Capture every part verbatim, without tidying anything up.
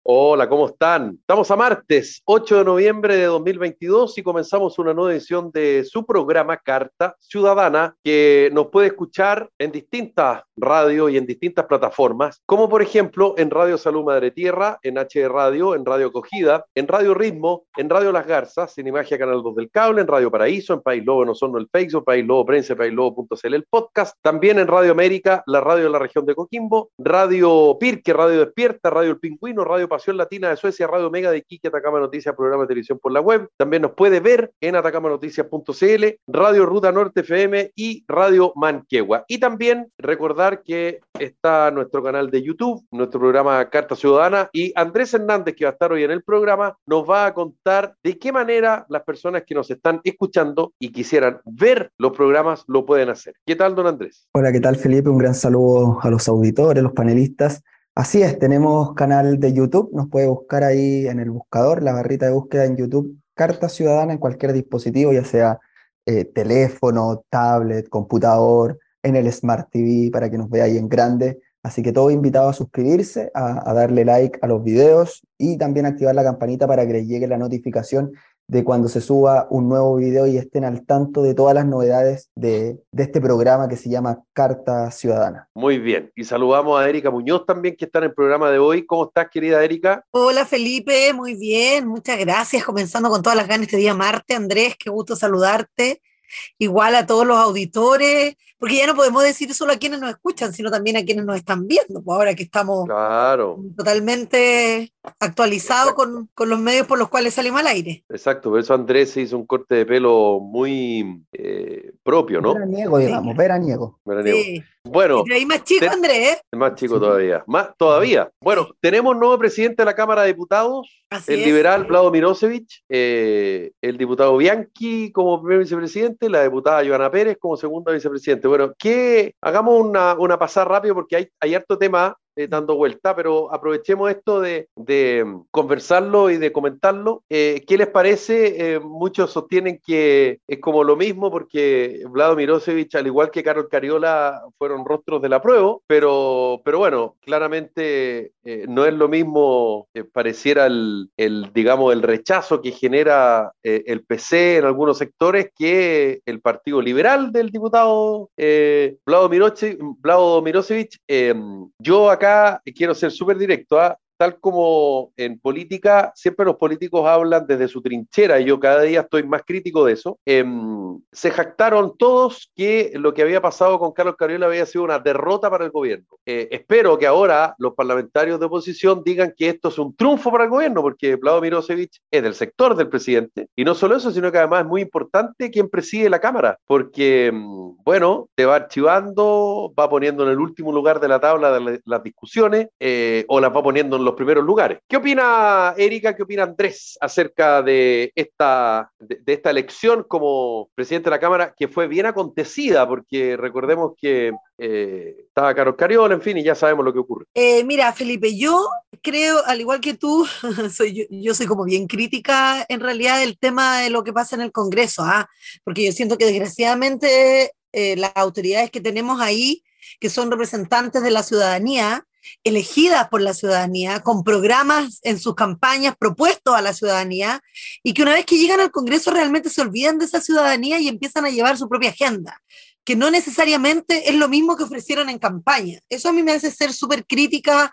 Hola, ¿cómo están? Estamos a martes, ocho de noviembre de dos mil veintidós y comenzamos una nueva edición de su programa Carta Ciudadana, que nos puede escuchar en distintas radios y en distintas plataformas, como por ejemplo en Radio Salud Madre Tierra, en H D Radio, en Radio Acogida, en Radio Ritmo, en Radio Las Garzas, en Imagia Canal dos del Cable, en Radio Paraíso, en País Lobo en Osorno el Facebook, País Lobo Prensa, País Lobo punto c l el podcast, también en Radio América, la radio de la región de Coquimbo, Radio Pirque, Radio Despierta, Radio El Pingüino, Radio Pasión Latina de Suecia, Radio Mega de Iquique, Atacama Noticias, programa de televisión por la web. También nos puede ver en atacama noticias punto c l, Radio Ruta Norte F M y Radio Manquehua. Y también recordar que está nuestro canal de YouTube, nuestro programa Carta Ciudadana, y Andrés Hernández, que va a estar hoy en el programa, nos va a contar de qué manera las personas que nos están escuchando y quisieran ver los programas lo pueden hacer. ¿Qué tal, don Andrés? Hola, ¿qué tal, Felipe? Un gran saludo a los auditores, los panelistas. Así es, tenemos canal de YouTube, nos puede buscar ahí en el buscador, la barrita de búsqueda en YouTube, Carta Ciudadana en cualquier dispositivo, ya sea eh, teléfono, tablet, computador, en el Smart T V, para que nos vea ahí en grande. Así que todo invitado a suscribirse, a, a darle like a los videos y también activar la campanita para que les llegue la notificación de cuando se suba un nuevo video y estén al tanto de todas las novedades de, de este programa que se llama Carta Ciudadana. Muy bien, y saludamos a Erika Muñoz también, que está en el programa de hoy. ¿Cómo estás, querida Erika? Hola, Felipe, muy bien, muchas gracias, comenzando con todas las ganas este día martes. Andrés, qué gusto saludarte. Igual a todos los auditores, porque ya no podemos decir solo a quienes nos escuchan, sino también a quienes nos están viendo, pues ahora que estamos claro. totalmente actualizados con, con los medios por los cuales salimos al aire. Exacto, por eso Andrés se hizo un corte de pelo muy eh, propio, ¿no? Veraniego, digamos, sí. veraniego. veraniego. Sí. Bueno, y ahí más chico, te... Andrés. Más chico sí. todavía. Más todavía. Bueno, sí. Tenemos nuevo presidente de la Cámara de Diputados, Así el es. liberal Vlado Mirosevic, eh, el diputado Bianchi como primer vicepresidente, la diputada Joana Pérez como segunda vicepresidente. Bueno, que hagamos una, una pasada rápido porque hay, hay harto tema Eh, dando vuelta, pero aprovechemos esto de, de conversarlo y de comentarlo. Eh, ¿Qué les parece? Eh, muchos sostienen que es como lo mismo porque Vlado Mirosevic, al igual que Carol Cariola, fueron rostros del apruebo, pero, pero bueno, claramente eh, no es lo mismo, eh, pareciera el, el, digamos, el rechazo que genera eh, el P C en algunos sectores que el Partido Liberal del diputado eh, Vlado Mirosevic. Vlado Mirosevic eh, yo acá Acá quiero ser súper directo, ¿eh? Tal como en política, siempre los políticos hablan desde su trinchera, y yo cada día estoy más crítico de eso. Eh, se jactaron todos que lo que había pasado con Carlos Cariola había sido una derrota para el gobierno. Eh, espero que ahora los parlamentarios de oposición digan que esto es un triunfo para el gobierno, porque Vlado Mirosevic es del sector del presidente, y no solo eso, sino que además es muy importante quién preside la Cámara, porque, bueno, te va archivando, va poniendo en el último lugar de la tabla de las discusiones, eh, o las va poniendo en los primeros lugares. ¿Qué opina Erika, qué opina Andrés acerca de esta, de, de esta elección como presidente de la Cámara, que fue bien acontecida, porque recordemos que eh, estaba Carlos Cariola, en fin, y ya sabemos lo que ocurre? Eh, mira, Felipe, yo creo, al igual que tú, soy, yo, yo soy como bien crítica en realidad del tema de lo que pasa en el Congreso, ¿ah? Porque yo siento que desgraciadamente eh, las autoridades que tenemos ahí, que son representantes de la ciudadanía, elegidas por la ciudadanía, con programas en sus campañas propuestos a la ciudadanía, y que una vez que llegan al Congreso realmente se olvidan de esa ciudadanía y empiezan a llevar su propia agenda, que no necesariamente es lo mismo que ofrecieron en campaña. Eso a mí me hace ser súper crítica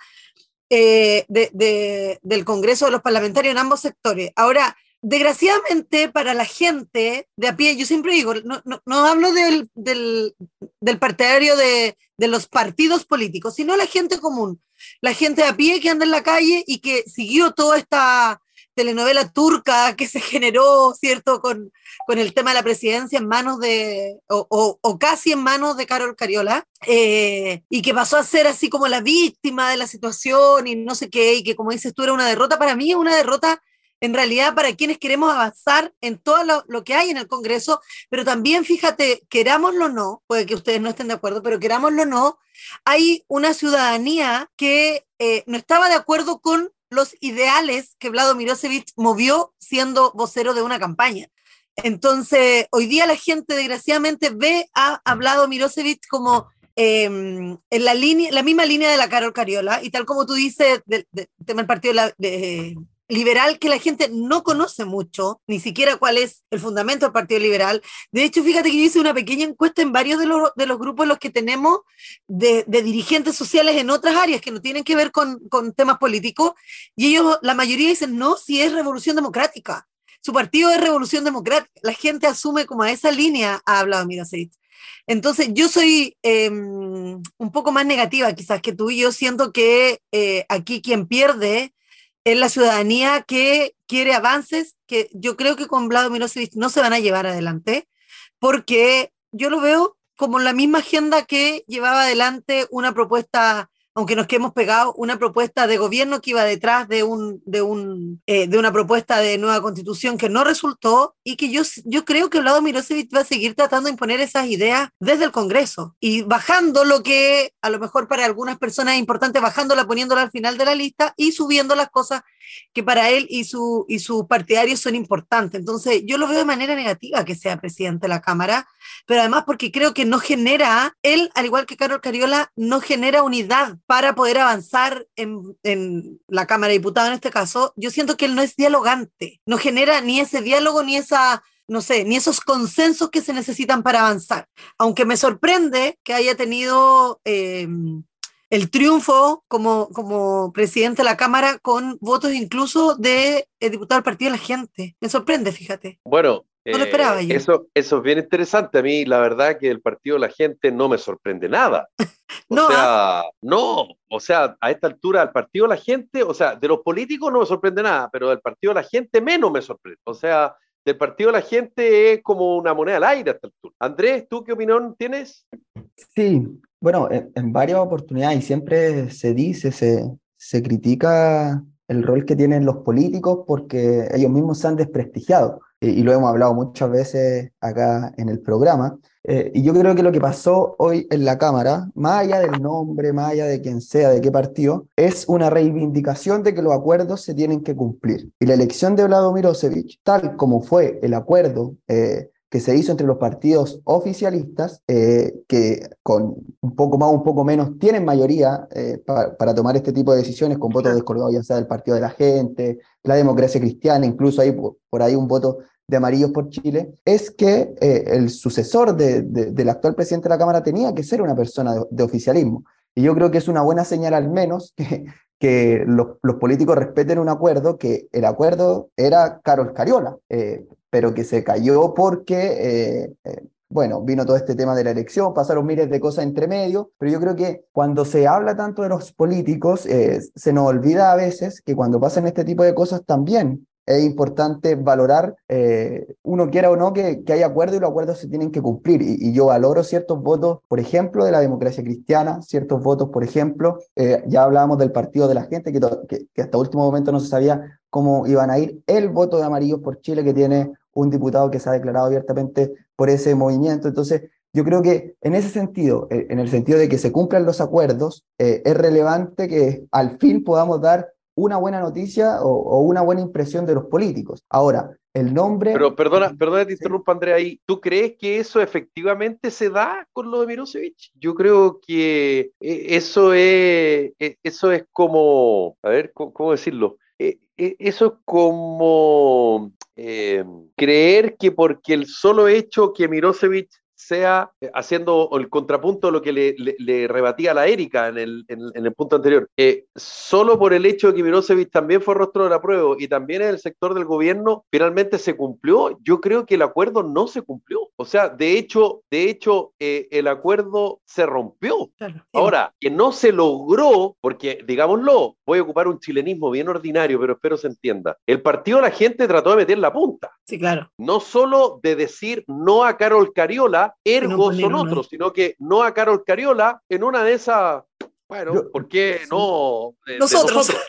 eh, de, de, del Congreso, de los parlamentarios en ambos sectores. Ahora, desgraciadamente para la gente de a pie, yo siempre digo, no, no, no hablo del, del, del partidario de, de los partidos políticos, sino la gente común, la gente de a pie que anda en la calle y que siguió toda esta telenovela turca que se generó, ¿cierto?, con, con el tema de la presidencia en manos de, o, o, o casi en manos de Carol Cariola, eh, y que pasó a ser así como la víctima de la situación y no sé qué, y que como dices tú era una derrota. Para mí es una derrota en realidad para quienes queremos avanzar en todo lo, lo que hay en el Congreso, pero también, fíjate, querámoslo o no, puede que ustedes no estén de acuerdo, pero querámoslo o no, hay una ciudadanía que eh, no estaba de acuerdo con los ideales que Vlado Mirosevic movió siendo vocero de una campaña. Entonces, hoy día la gente desgraciadamente ve a, a Vlado Mirosevic como eh, en la, línea, la misma línea de la Carol Cariola, y tal como tú dices, del, del tema del partido de, de, liberal, que la gente no conoce mucho, ni siquiera cuál es el fundamento del Partido Liberal. De hecho, fíjate que yo hice una pequeña encuesta en varios de los, de los grupos en los que tenemos de, de dirigentes sociales en otras áreas que no tienen que ver con, con temas políticos, y ellos, la mayoría dicen, no, si es Revolución Democrática. Su partido es Revolución Democrática. La gente asume como a esa línea ha hablado Mirosevich. Entonces, yo soy eh, un poco más negativa quizás que tú, y yo siento que eh, aquí quien pierde es la ciudadanía que quiere avances, que yo creo que con Vladimir Mirosevich no se van a llevar adelante, porque yo lo veo como la misma agenda que llevaba adelante una propuesta, aunque nos quedemos pegados, una propuesta de gobierno que iba detrás de, un, de, un, eh, de una propuesta de nueva constitución que no resultó, y que yo, yo creo que Vladimir Mirosevich va a seguir tratando de imponer esas ideas desde el Congreso, y bajando lo que a lo mejor para algunas personas es importante, bajándola, poniéndola al final de la lista, y subiendo las cosas que para él y, su, y sus partidarios son importantes. Entonces yo lo veo de manera negativa que sea presidente de la Cámara, pero además porque creo que no genera, él, al igual que Carol Cariola, no genera unidad para poder avanzar en, en la Cámara de Diputados en este caso. Yo siento que él no es dialogante, no genera ni ese diálogo ni esa, no sé, ni esos consensos que se necesitan para avanzar. Aunque me sorprende que haya tenido eh, el triunfo como, como presidente de la Cámara con votos incluso de eh, diputado del Partido de la Gente. Me sorprende, fíjate. Bueno, no lo esperaba eh, yo. Eso, eso es bien interesante. A mí, la verdad, que el Partido de la Gente no me sorprende nada. O no, sea, ¿ah? no, o sea, a esta altura, el Partido de la Gente, o sea, de los políticos no me sorprende nada, pero del Partido de la Gente menos me sorprende. O sea, del Partido de la Gente es como una moneda al aire a esta altura. Andrés, ¿tú qué opinión tienes? Sí, bueno, en, en varias oportunidades, y siempre se dice, se, se critica el rol que tienen los políticos porque ellos mismos se han desprestigiado, y, y lo hemos hablado muchas veces acá en el programa. Eh, y yo creo que lo que pasó hoy en la Cámara, más allá del nombre, más allá de quién sea, de qué partido, es una reivindicación de que los acuerdos se tienen que cumplir. Y la elección de Vladimir Mirosevich, tal como fue el acuerdo eh, que se hizo entre los partidos oficialistas, eh, que con un poco más, un poco menos, tienen mayoría eh, pa, para tomar este tipo de decisiones, con votos descolgados, ya sea del Partido de la Gente, la Democracia Cristiana, incluso hay por, por ahí un voto de Amarillos por Chile, es que eh, el sucesor de, de, del actual presidente de la Cámara tenía que ser una persona de, de oficialismo. Y yo creo que es una buena señal al menos que, que los, los políticos respeten un acuerdo, que el acuerdo era Carol Cariola, eh, pero que se cayó porque, eh, eh, bueno, vino todo este tema de la elección, pasaron miles de cosas entre medio, pero yo creo que cuando se habla tanto de los políticos, eh, se nos olvida a veces que cuando pasan este tipo de cosas también es importante valorar, eh, uno quiera o no, que, que hay acuerdos y los acuerdos se tienen que cumplir. Y, y yo valoro ciertos votos, por ejemplo, de la Democracia Cristiana, ciertos votos, por ejemplo, eh, ya hablábamos del Partido de la Gente, que, que, que hasta último momento no se sabía cómo iban a ir, el voto de Amarillos por Chile, que tiene un diputado que se ha declarado abiertamente por ese movimiento. Entonces, yo creo que en ese sentido, eh, en el sentido de que se cumplan los acuerdos, eh, es relevante que al fin podamos dar una buena noticia o, o una buena impresión de los políticos. Ahora, el nombre... Pero perdona, perdona, te interrumpo, Andrea, ahí. ¿Tú crees que eso efectivamente se da con lo de Mirosevich? Yo creo que eso es, eso es como, a ver, ¿cómo decirlo? Eso es como eh, creer que porque el solo hecho que Mirosevich sea haciendo el contrapunto de lo que le, le, le rebatía a la Erika en el, en, en el punto anterior, eh, solo por el hecho de que Mirosevich también fue rostro del apruebo y también en el sector del gobierno finalmente se cumplió. Yo creo que el acuerdo no se cumplió. O sea, de hecho, de hecho eh, el acuerdo se rompió. Claro. Ahora, que no se logró, porque digámoslo, voy a ocupar un chilenismo bien ordinario, pero espero se entienda. El Partido de la Gente trató de meter la punta. Sí, claro. No solo de decir no a Carol Cariola, ergo no son otros, sino que no a Carol Cariola en una de esas, bueno, yo, ¿por qué sí. no? De, nosotros. De nosotros.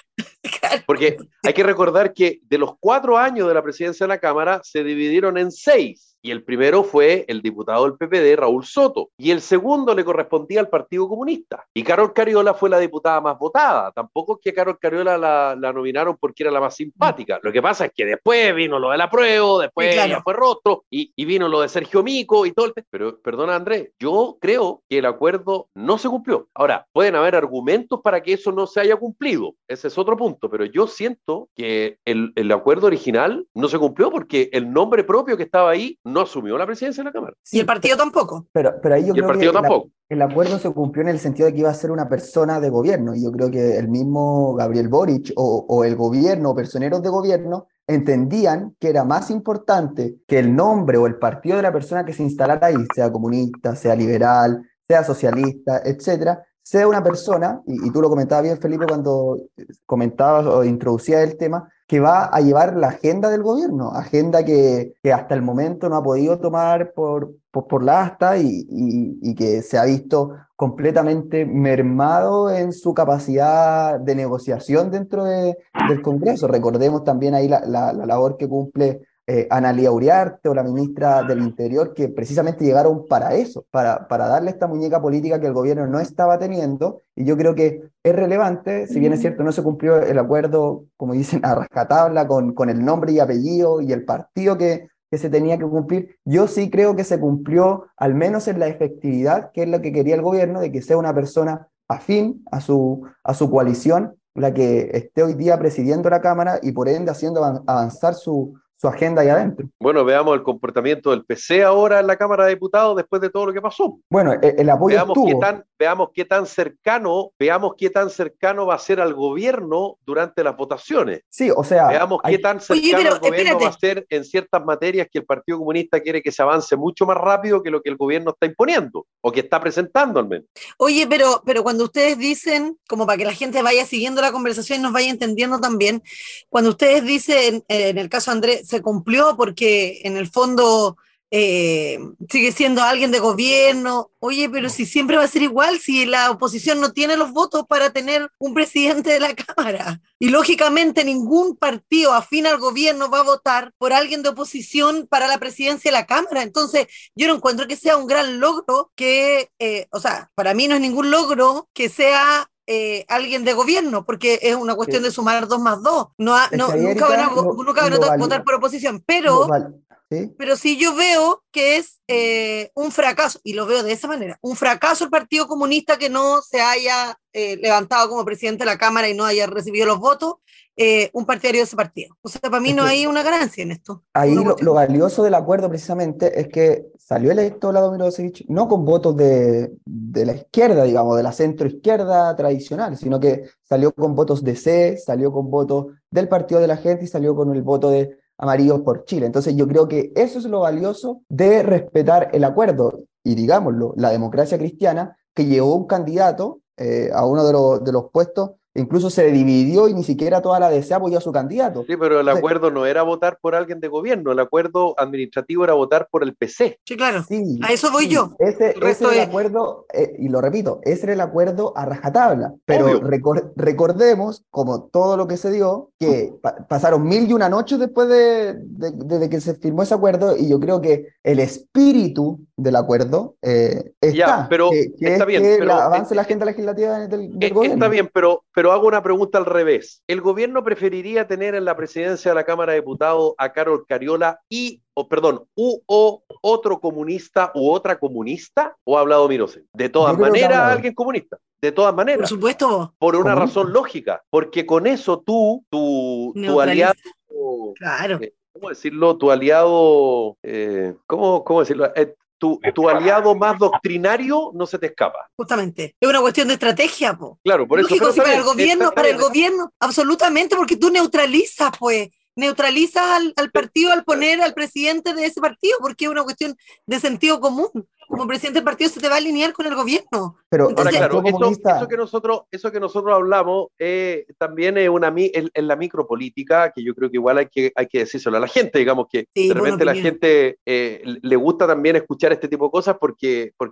Claro. Porque hay que recordar que de los cuatro años de la presidencia de la Cámara se dividieron en seis. Y el primero fue el diputado del P P D, Raúl Soto, y el segundo le correspondía al Partido Comunista. Y Carol Cariola fue la diputada más votada. Tampoco es que Carol Cariola la, la nominaron porque era la más simpática. Lo que pasa es que después vino lo del apruebo, después sí, claro. ella fue rostro, y, y vino lo de Sergio Mico y todo el... Pero, perdona Andrés, yo creo que el acuerdo no se cumplió. Ahora, pueden haber argumentos para que eso no se haya cumplido. Ese es otro punto, pero yo siento que el, el acuerdo original no se cumplió porque el nombre propio que estaba ahí no asumió la presidencia de la Cámara. Y el partido tampoco. Pero, pero ahí yo y creo el partido que tampoco. El, el acuerdo se cumplió en el sentido de que iba a ser una persona de gobierno. Y yo creo que el mismo Gabriel Boric o, o el gobierno o personeros de gobierno entendían que era más importante que el nombre o el partido de la persona que se instalara ahí, sea comunista, sea liberal, sea socialista, etcétera, sea una persona, y, y tú lo comentabas bien, Felipe, cuando comentabas o introducías el tema, que va a llevar la agenda del gobierno, agenda que, que hasta el momento no ha podido tomar por, por, por la asta y, y, y que se ha visto completamente mermado en su capacidad de negociación dentro de, del Congreso. Recordemos también ahí la, la, la labor que cumple Eh, Analía Uriarte o la ministra del Interior, que precisamente llegaron para eso, para, para darle esta muñeca política que el gobierno no estaba teniendo, y yo creo que es relevante, si bien es cierto no se cumplió el acuerdo, como dicen, a rajatabla, con, con el nombre y apellido y el partido que, que se tenía que cumplir, yo sí creo que se cumplió, al menos en la efectividad, que es lo que quería el gobierno, de que sea una persona afín a su, a su coalición, la que esté hoy día presidiendo la Cámara y por ende haciendo avanzar su su agenda ahí adentro. Bueno, veamos el comportamiento del P C ahora en la Cámara de Diputados después de todo lo que pasó. Bueno, el, el apoyo veamos estuvo. Qué tan, veamos qué tan cercano, veamos qué tan cercano va a ser al gobierno durante las votaciones. Sí, o sea... Veamos hay... qué tan cercano Oye, pero, al gobierno espérate. va a ser en ciertas materias que el Partido Comunista quiere que se avance mucho más rápido que lo que el gobierno está imponiendo, o que está presentando al menos. Oye, pero, pero cuando ustedes dicen, como para que la gente vaya siguiendo la conversación y nos vaya entendiendo también, cuando ustedes dicen, en el caso de Andrés, se cumplió porque en el fondo eh, sigue siendo alguien de gobierno. Oye, pero si siempre va a ser igual, si la oposición no tiene los votos para tener un presidente de la Cámara. Y lógicamente ningún partido afín al gobierno va a votar por alguien de oposición para la presidencia de la Cámara. Entonces, yo no encuentro que sea un gran logro que, eh, o sea, para mí no es ningún logro que sea Eh, alguien de gobierno, porque es una cuestión sí. de sumar dos más dos. No, no, es nunca van a, lo, nunca van a votar valida. por oposición, pero, ¿Sí? pero sí yo veo que es eh, un fracaso, y lo veo de esa manera, un fracaso el Partido Comunista que no se haya eh, levantado como presidente de la Cámara y no haya recibido los votos, eh, un partidario de ese partido. O sea, para mí es no que hay una ganancia en esto. Ahí lo, lo valioso del acuerdo precisamente es que salió electo Vladimir Milosevic no con votos de, de la izquierda, digamos, de la centroizquierda tradicional, sino que salió con votos de C, salió con votos del Partido de la Gente y salió con el voto de Amarillos por Chile. Entonces yo creo que eso es lo valioso de respetar el acuerdo y, digámoslo, la democracia cristiana que llevó un candidato eh, a uno de los, de los puestos. Incluso se dividió y ni siquiera toda la D C apoyó a su candidato. Sí, pero el Entonces, acuerdo no era votar por alguien de gobierno, el acuerdo administrativo era votar por el P C. Sí, claro, sí, a eso voy sí. yo. Ese, ese es el acuerdo, eh, y lo repito, ese era el acuerdo a rajatabla, pero recor recordemos, como todo lo que se dio, que pa pasaron mil y una noches después de, de, de, de que se firmó ese acuerdo, y yo creo que el espíritu del acuerdo eh, está, ya, pero que, que está es bien, que pero, la avance eh, la agenda legislativa del, del eh, gobierno. Está bien, pero, pero hago una pregunta al revés. ¿El gobierno preferiría tener en la presidencia de la Cámara de Diputados a Carol Cariola y, o perdón, u o otro comunista u otra comunista, o ha hablado Mirosen? De todas maneras, alguien comunista. De todas maneras. Por supuesto. Por una comunista. razón lógica. Porque con eso tú, tu, tu aliado. Claro. Eh, ¿Cómo decirlo? Tu aliado. Eh, ¿cómo, ¿Cómo decirlo? Eh, Tu, tu aliado más doctrinario no se te escapa. Justamente. Es una cuestión de estrategia, po. Claro, por Lógico, eso. Si para el gobierno, para el gobierno, absolutamente, porque tú neutralizas, pues. Neutralizas al, al partido al poner al presidente de ese partido, porque es una cuestión de sentido común. Como presidente del partido se te va a alinear con el gobierno. Pero entonces, ahora, claro, eso, eso, que nosotros, eso que nosotros hablamos eh, también es una en, en la micropolítica, que yo creo que igual hay que, hay que decírselo a la gente, digamos que sí, de repente la gente eh, le gusta también escuchar este tipo de cosas porque, porque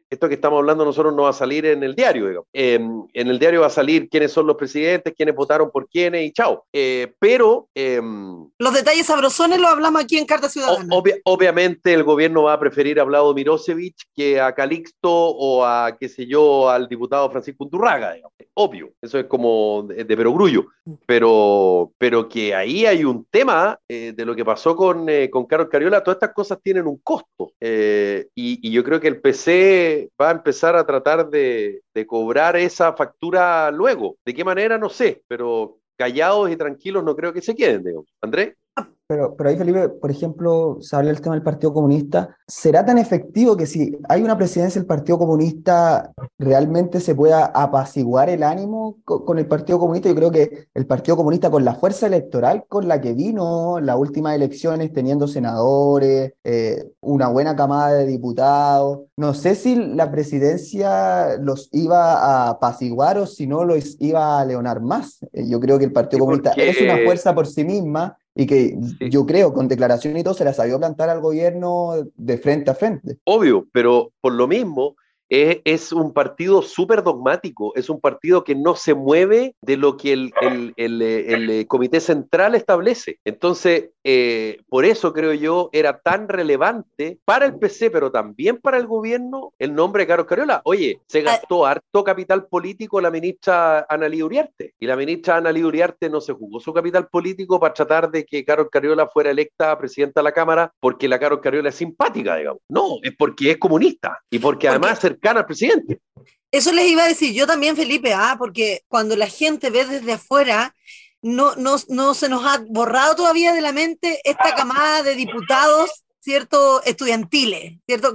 esto que estamos hablando nosotros no va a salir en el diario, digamos. Eh, en el diario va a salir quiénes son los presidentes, quiénes votaron por quiénes y chao. Eh, pero... Eh, los detalles sabrosones los hablamos aquí en Carta Ciudadana. Obvia, obviamente el gobierno va a preferir a Vlado Mirosevic que a Calixto o a, qué sé yo, al diputado Francisco Unturraga, digamos. Obvio, eso es como de, de perogrullo. Pero, pero que ahí hay un tema eh, de lo que pasó con, eh, con Carol Cariola. Todas estas cosas tienen un costo. Eh, y, y yo creo que el P C va a empezar a tratar de, de cobrar esa factura luego. ¿De qué manera? No sé, pero callados y tranquilos no creo que se queden, digamos. ¿Andrés? Pero, pero ahí, Felipe, por ejemplo, se habla del tema del Partido Comunista. ¿Será tan efectivo que si hay una presidencia del Partido Comunista realmente se pueda apaciguar el ánimo con, con el Partido Comunista? Yo creo que el Partido Comunista, con la fuerza electoral con la que vino las últimas elecciones, teniendo senadores, eh, una buena camada de diputados, no sé si la presidencia los iba a apaciguar o si no los iba a leonar más. Eh, yo creo que el Partido Sí, Comunista porque... es una fuerza por sí misma, y que sí, yo creo, con declaración y todo, se la sabió plantar al gobierno de frente a frente. Obvio, pero por lo mismo, es, es un partido súper dogmático, es un partido que no se mueve de lo que el, el, el, el, el Comité Central establece. Entonces, eh, por eso creo yo, era tan relevante para el P C, pero también para el gobierno, el nombre de Carol Cariola. Oye, se gastó harto capital político la ministra Ana Lía Uriarte, y la ministra Ana Lía Uriarte no se jugó su capital político para tratar de que Carol Cariola fuera electa presidenta de la Cámara porque la Carol Cariola es simpática, digamos. No, es porque es comunista, y porque además es cercana al presidente. Eso les iba a decir yo también, Felipe, ah, porque cuando la gente ve desde afuera, no, no, no se nos ha borrado todavía de la mente esta camada de diputados, ¿cierto?, estudiantiles, ¿cierto?,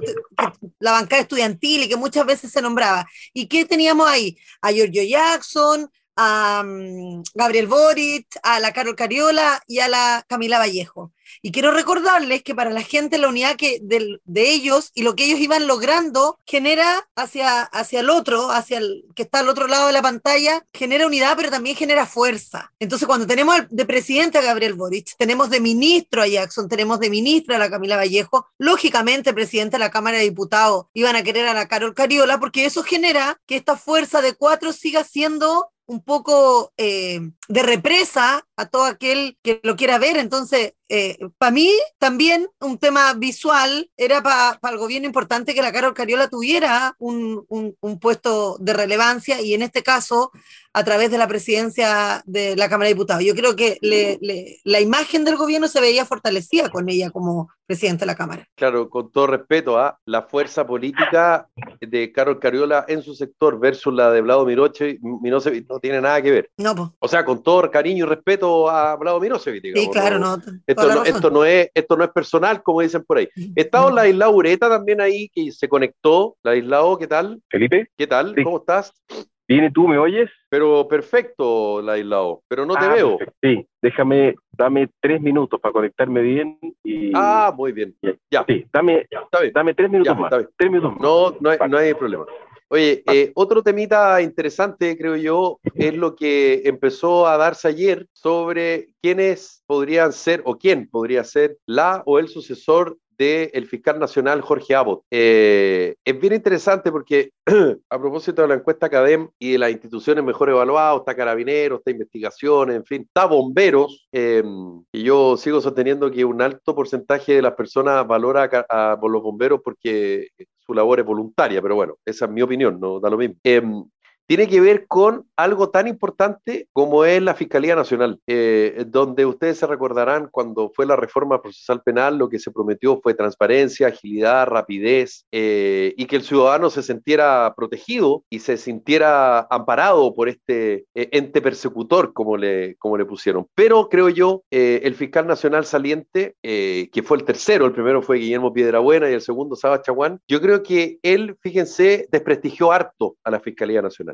la bancada estudiantil y que muchas veces se nombraba. ¿Y qué teníamos ahí? A Giorgio Jackson, a um, Gabriel Boric, a la Carol Cariola y a la Camila Vallejo. Y quiero recordarles que para la gente la unidad que de, de ellos y lo que ellos iban logrando genera hacia, hacia el otro, hacia el que está al otro lado de la pantalla, genera unidad, pero también genera fuerza. Entonces, cuando tenemos de presidente a Gabriel Boric, tenemos de ministro a Jackson, tenemos de ministra a la Camila Vallejo, lógicamente, presidente de la Cámara de Diputados iban a querer a la Carol Cariola, porque eso genera que esta fuerza de cuatro siga siendo un poco eh, de represa a todo aquel que lo quiera ver. Entonces, eh, para mí también un tema visual era para pa el gobierno importante que la Carol Cariola tuviera un, un, un puesto de relevancia, y en este caso a través de la presidencia de la Cámara de Diputados. Yo creo que le, le, la imagen del gobierno se veía fortalecida con ella como presidente de la Cámara. Claro, con todo respeto a ¿eh? la fuerza política de Carol Cariola en su sector versus la de Vlado Mirosevic, Mirosevic no tiene nada que ver. No, pues. O sea, con todo cariño y respeto a Vlado Mirosevic, digamos. Sí, claro, no. no esto, no, esto, no es, esto no es personal, como dicen por ahí. Estaba Ladislao Ureta también ahí, que se conectó. Ladislao, ¿qué tal? Felipe. ¿Qué tal? Sí. ¿Cómo estás? Bien, ¿y tú me oyes? Pero perfecto, Ladislao, pero no te ah, veo. Perfecto. Sí, déjame, dame tres minutos para conectarme bien y... Ah, muy bien. Ya. ya. Sí, dame, está bien. dame tres minutos ya, más. Tres minutos más. No, no hay, no hay problema. Oye, eh, otro temita interesante, creo yo, es lo que empezó a darse ayer sobre quiénes podrían ser, o quién podría ser la o el sucesor del fiscal nacional Jorge Abot. Eh, es bien interesante porque a propósito de la encuesta CADEM y de las instituciones mejor evaluadas, está Carabineros, está Investigaciones, en fin, está Bomberos, eh, y yo sigo sosteniendo que un alto porcentaje de las personas valora a, a, por los bomberos porque su labor es voluntaria, pero bueno, esa es mi opinión, no da lo mismo. Eh, tiene que ver con algo tan importante como es la Fiscalía Nacional, eh, donde ustedes se recordarán cuando fue la reforma procesal penal, lo que se prometió fue transparencia, agilidad, rapidez, eh, y que el ciudadano se sintiera protegido y se sintiera amparado por este eh, ente persecutor, como le, como le pusieron. Pero creo yo, eh, el fiscal nacional saliente, eh, que fue el tercero, el primero fue Guillermo Piedrabuena y el segundo Saba Chaguán, yo creo que él, fíjense, desprestigió harto a la Fiscalía Nacional.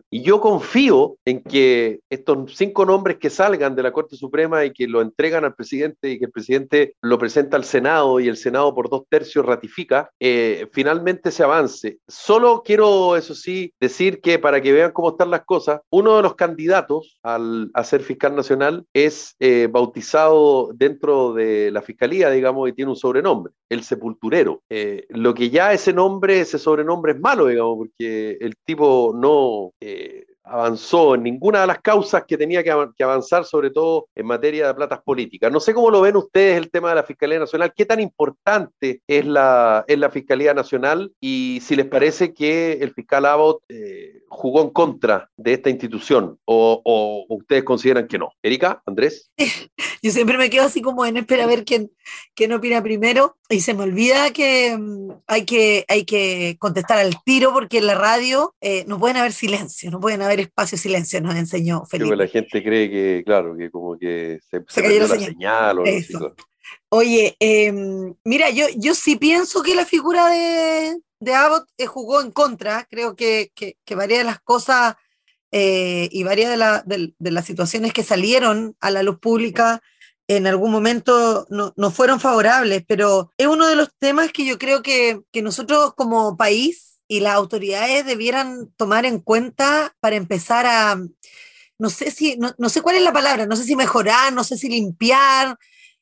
Y yo confío en que estos cinco nombres que salgan de la Corte Suprema y que lo entregan al presidente y que el presidente lo presenta al Senado y el Senado por dos tercios ratifica, eh, finalmente se avance. Solo quiero, eso sí, decir que para que vean cómo están las cosas, uno de los candidatos al, a ser fiscal nacional es eh, bautizado dentro de la fiscalía, digamos, y tiene un sobrenombre, el Sepulturero. Eh, lo que ya ese nombre, ese sobrenombre es malo, digamos, porque el tipo no... Eh, avanzó en ninguna de las causas que tenía que, av- que avanzar, sobre todo en materia de platas políticas. No sé cómo lo ven ustedes el tema de la Fiscalía Nacional, qué tan importante es la, es la Fiscalía Nacional y si les parece que el fiscal Abbott eh, jugó en contra de esta institución o, o, o ustedes consideran que no. Erika, Andrés. Yo siempre me quedo así como en espera a ver quién, quién opina primero y se me olvida que mm, hay que, hay que contestar al tiro porque en la radio eh, no pueden haber silencio, no pueden haber espacio de silencio, nos enseñó Sí, pues la Felipe. gente cree que, claro, que como que se, Se se cayó perdió la la señal. señal o algo así. Eso. Oye, eh, mira, yo, yo sí pienso que la figura de, de Abbott eh, jugó en contra. Creo que, que, que varias de las cosas eh, y varias de, la, de, de las situaciones que salieron a la luz pública en algún momento no, no fueron favorables, pero es uno de los temas que yo creo que, que nosotros como país y las autoridades debieran tomar en cuenta para empezar a, no sé si, no, no sé cuál es la palabra, no sé si mejorar, no sé si limpiar,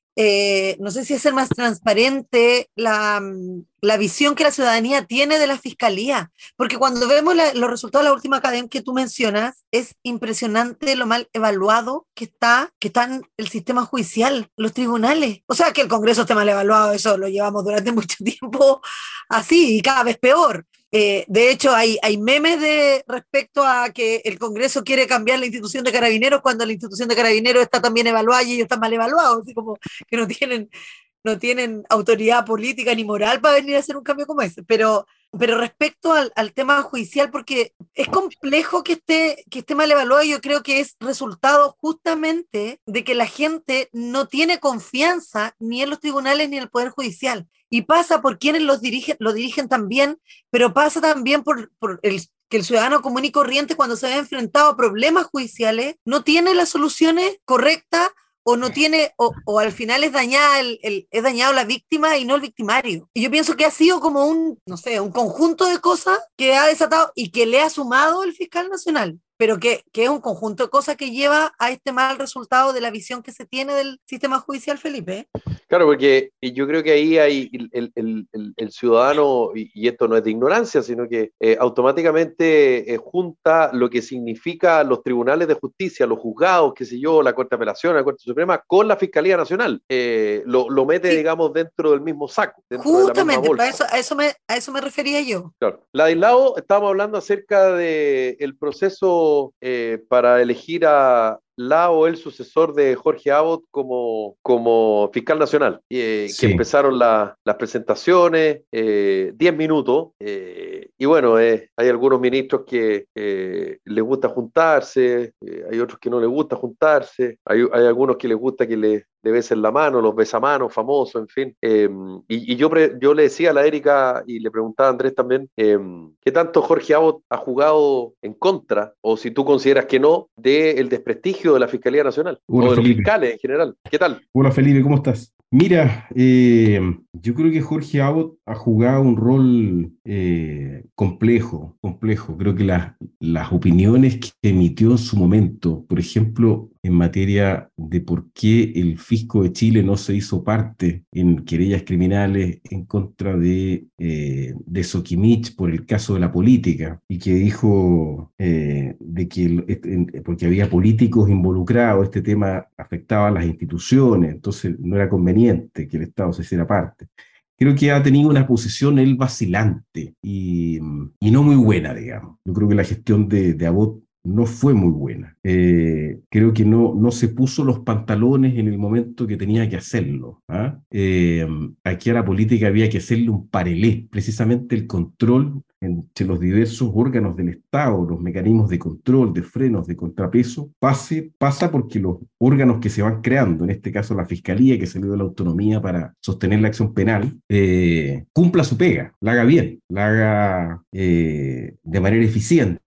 eh, no sé si hacer más transparente la, la visión que la ciudadanía tiene de la fiscalía, porque cuando vemos la, los resultados de la última academia que tú mencionas, es impresionante lo mal evaluado que está, que están el sistema judicial, los tribunales. O sea, que el Congreso esté mal evaluado, eso lo llevamos durante mucho tiempo así y cada vez peor. Eh, de hecho, hay, hay memes de respecto a que el Congreso quiere cambiar la institución de carabineros cuando la institución de carabineros está también evaluada y ellos están mal evaluados, así como que no tienen, no tienen autoridad política ni moral para venir a hacer un cambio como ese. Pero, pero respecto al, al tema judicial, porque es complejo que esté, que esté mal evaluado, yo creo que es resultado justamente de que la gente no tiene confianza ni en los tribunales ni en el Poder Judicial. Y pasa por quienes los dirigen, lo dirigen también, pero pasa también por, por el, que el ciudadano común y corriente, cuando se ve enfrentado a problemas judiciales, no tiene las soluciones correctas o no tiene, o, o al final es dañada el, el, es dañado la víctima y no el victimario. Y yo pienso que ha sido como un, no sé, un conjunto de cosas que ha desatado y que le ha sumado el fiscal nacional, pero que, que es un conjunto de cosas que lleva a este mal resultado de la visión que se tiene del sistema judicial, Felipe. Claro, porque yo creo que ahí hay el, el, el, el ciudadano, y, y esto no es de ignorancia, sino que eh, automáticamente eh, junta lo que significa los tribunales de justicia, los juzgados, qué sé yo, la Corte de Apelación, la Corte Suprema, con la Fiscalía Nacional. Eh, lo, lo mete, sí, digamos, dentro del mismo saco, dentro justamente, de la misma bolsa. Eso, a, eso me, a eso me refería yo. Claro. Ladislao, estábamos hablando acerca del proceso eh, para elegir a la o el sucesor de Jorge Abbott como, como fiscal nacional, eh, sí, que empezaron la, las presentaciones, eh, diez minutos, eh, y bueno, eh, hay algunos ministros que eh, les gusta juntarse, eh, hay otros que no les gusta juntarse, hay, hay algunos que les gusta que le, le besen la mano, los besamanos famosos, en fin, eh, y, y yo, pre, yo le decía a la Erika y le preguntaba a Andrés también, eh, ¿qué tanto Jorge Abbott ha jugado en contra, o si tú consideras que no, del desprestigio de la Fiscalía Nacional? Hola, o de Felipe. Los fiscales en general? ¿Qué tal? Hola Felipe, ¿cómo estás? Mira, eh, yo creo que Jorge Abbott ha jugado un rol eh, complejo, complejo. Creo que la, las opiniones que emitió en su momento, por ejemplo, en materia de por qué el fisco de Chile no se hizo parte en querellas criminales en contra de, eh, de Soquimich por el caso de la política, y que dijo eh, de que el, este, porque había políticos involucrados, este tema afectaba a las instituciones, entonces no era conveniente que el Estado se hiciera parte. Creo que ha tenido una posición él vacilante y, y no muy buena, digamos. Yo creo que la gestión de, de Abbott no fue muy buena. Eh, creo que no, no se puso los pantalones en el momento que tenía que hacerlo. ¿ah? Eh, aquí a la política había que hacerle un parelé, precisamente el control entre los diversos órganos del Estado, los mecanismos de control, de frenos, de contrapeso, pase, pasa porque los órganos que se van creando, en este caso la Fiscalía, que se le dio la autonomía para sostener la acción penal, eh, cumpla su pega, la haga bien, la haga eh, de manera eficiente.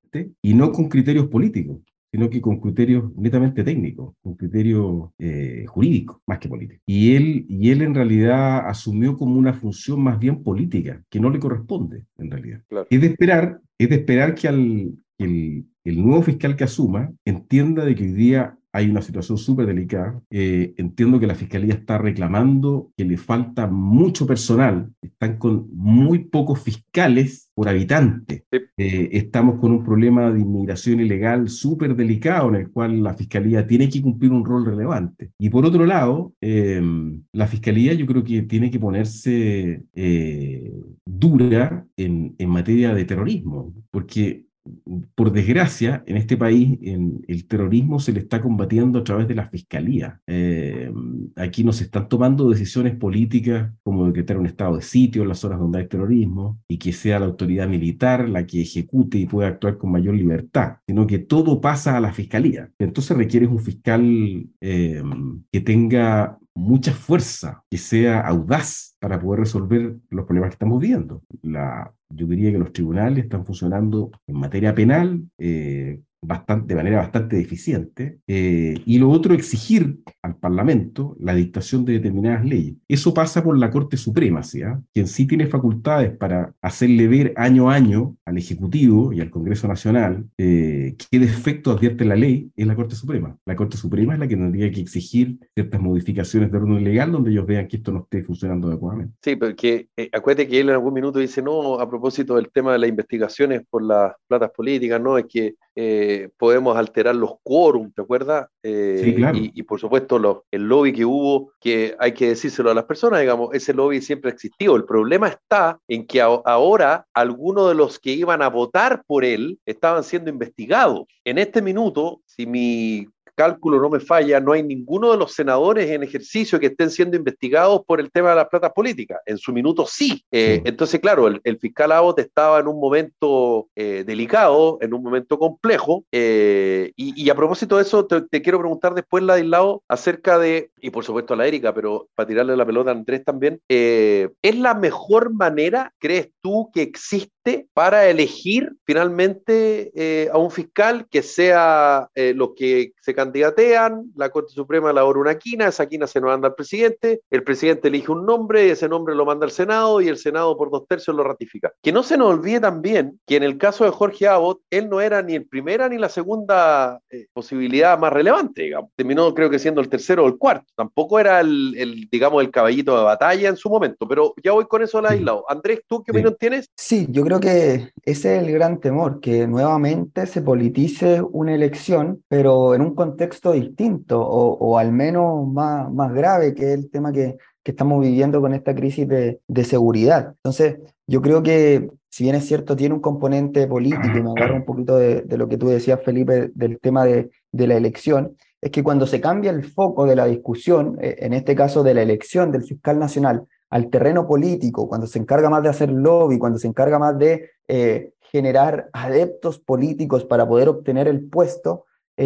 transparente y no con criterios políticos, sino que con criterios netamente técnicos, con criterios eh, jurídicos, más que políticos. Y él, y él en realidad asumió como una función más bien política, que no le corresponde, en realidad. Claro. Es de esperar, es de esperar que, al, que el, el nuevo fiscal que asuma entienda de que hoy día hay una situación súper delicada. Eh, entiendo que la Fiscalía está reclamando que le falta mucho personal. Están con muy pocos fiscales por habitante. Sí. Eh, estamos con un problema de inmigración ilegal súper delicado en el cual la Fiscalía tiene que cumplir un rol relevante. Y por otro lado, eh, la Fiscalía yo creo que tiene que ponerse eh, dura en, en materia de terrorismo, porque por desgracia, en este país en el terrorismo se le está combatiendo a través de la fiscalía. Eh, aquí no se están tomando decisiones políticas como decretar un estado de sitio en las zonas donde hay terrorismo y que sea la autoridad militar la que ejecute y pueda actuar con mayor libertad, sino que todo pasa a la fiscalía. Entonces requiere un fiscal eh, que tenga mucha fuerza, que sea audaz para poder resolver los problemas que estamos viendo. La, yo diría que los tribunales están funcionando en materia penal eh, bastante, de manera bastante deficiente. Eh, y lo otro, exigir al Parlamento la dictación de determinadas leyes. Eso pasa por la Corte Suprema, ¿sí? ¿eh? Que en sí tiene facultades para hacerle ver año a año al Ejecutivo y al Congreso Nacional eh, qué defecto advierte la ley en la Corte Suprema. La Corte Suprema es la que tendría que exigir ciertas modificaciones de orden legal donde ellos vean que esto no esté funcionando adecuadamente. Sí, porque eh, acuérdate que él en algún minuto dice, no, a propósito del tema de las investigaciones por las platas políticas, no, es que eh, podemos alterar los quórums, ¿te acuerdas? Eh, sí, claro. y, y por supuesto los, el lobby que hubo, que hay que decírselo a las personas, digamos, ese lobby siempre ha existido. El problema está en que a, ahora algunos de los que iban a votar por él estaban siendo investigados. En este minuto, si mi cálculo no me falla, no hay ninguno de los senadores en ejercicio que estén siendo investigados por el tema de las platas políticas. En su minuto sí. Eh, sí. Entonces, claro, el, el fiscal Abbott estaba en un momento eh, delicado, en un momento complejo. Eh, y, y a propósito de eso, te, te quiero preguntar después, Ladislao, acerca de, y por supuesto a la Erika, pero para tirarle la pelota a Andrés también, eh, ¿es la mejor manera, crees tú, que existe para elegir finalmente eh, a un fiscal que sea eh, lo que se candidatean, la Corte Suprema elabora una quina, esa quina se nos manda al presidente, el presidente elige un nombre, ese nombre lo manda al Senado y el Senado por dos tercios lo ratifica? Que no se nos olvide también que en el caso de Jorge Abbott, él no era ni el primera ni la segunda eh, posibilidad más relevante, digamos. Terminó creo que siendo el tercero o el cuarto. Tampoco era el, el digamos, el caballito de batalla en su momento, pero ya voy con eso al aislado. Andrés, ¿tú qué sí. opinión tienes? Sí, yo creo que ese es el gran temor, que nuevamente se politice una elección, pero en un contexto distinto o, o al menos más, más grave, que es el tema que, que estamos viviendo con esta crisis de, de seguridad. Entonces, yo creo que, si bien es cierto, tiene un componente político, y me agarro un poquito de, de lo que tú decías, Felipe, del tema de, de la elección, es que cuando se cambia el foco de la discusión, eh, en este caso de la elección del fiscal nacional, al terreno político, cuando se encarga más de hacer lobby, cuando se encarga más de eh, generar adeptos políticos para poder obtener el puesto,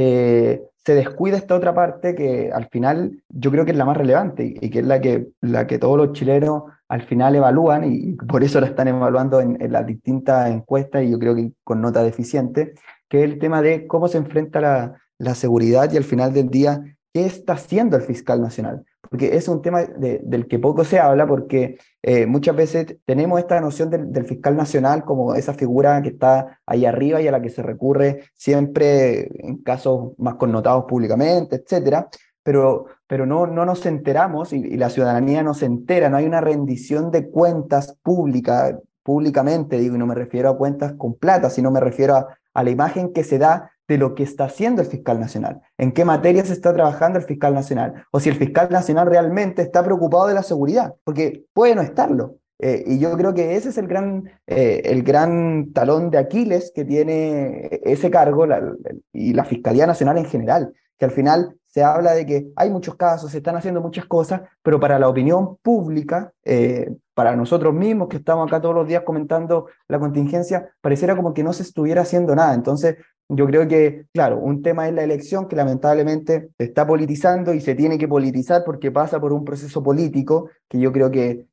eh, se descuida esta otra parte que al final yo creo que es la más relevante y que es la que, la que todos los chilenos al final evalúan, y por eso la están evaluando en, en las distintas encuestas, y yo creo que con nota deficiente, que es el tema de cómo se enfrenta la, la seguridad y al final del día, ¿qué está haciendo el fiscal nacional? Porque es un tema de, del que poco se habla, porque eh, muchas veces tenemos esta noción del, del fiscal nacional como esa figura que está ahí arriba y a la que se recurre siempre en casos más connotados públicamente, etcétera, pero, pero no, no nos enteramos y, y la ciudadanía no se entera, no hay una rendición de cuentas pública, públicamente, digo, y no me refiero a cuentas con plata, sino me refiero a, a la imagen que se da de lo que está haciendo el fiscal nacional, en qué materias está trabajando el fiscal nacional, o si el fiscal nacional realmente está preocupado de la seguridad, porque puede no estarlo. Eh, y yo creo que ese es el gran, eh, el gran talón de Aquiles que tiene ese cargo la, la, y la Fiscalía Nacional en general, que al final se habla de que hay muchos casos, se están haciendo muchas cosas, pero para la opinión pública, eh, para nosotros mismos que estamos acá todos los días comentando la contingencia, pareciera como que no se estuviera haciendo nada. Entonces, yo creo que, claro, un tema es la elección que lamentablemente se está politizando y se tiene que politizar porque pasa por un proceso político que yo creo que,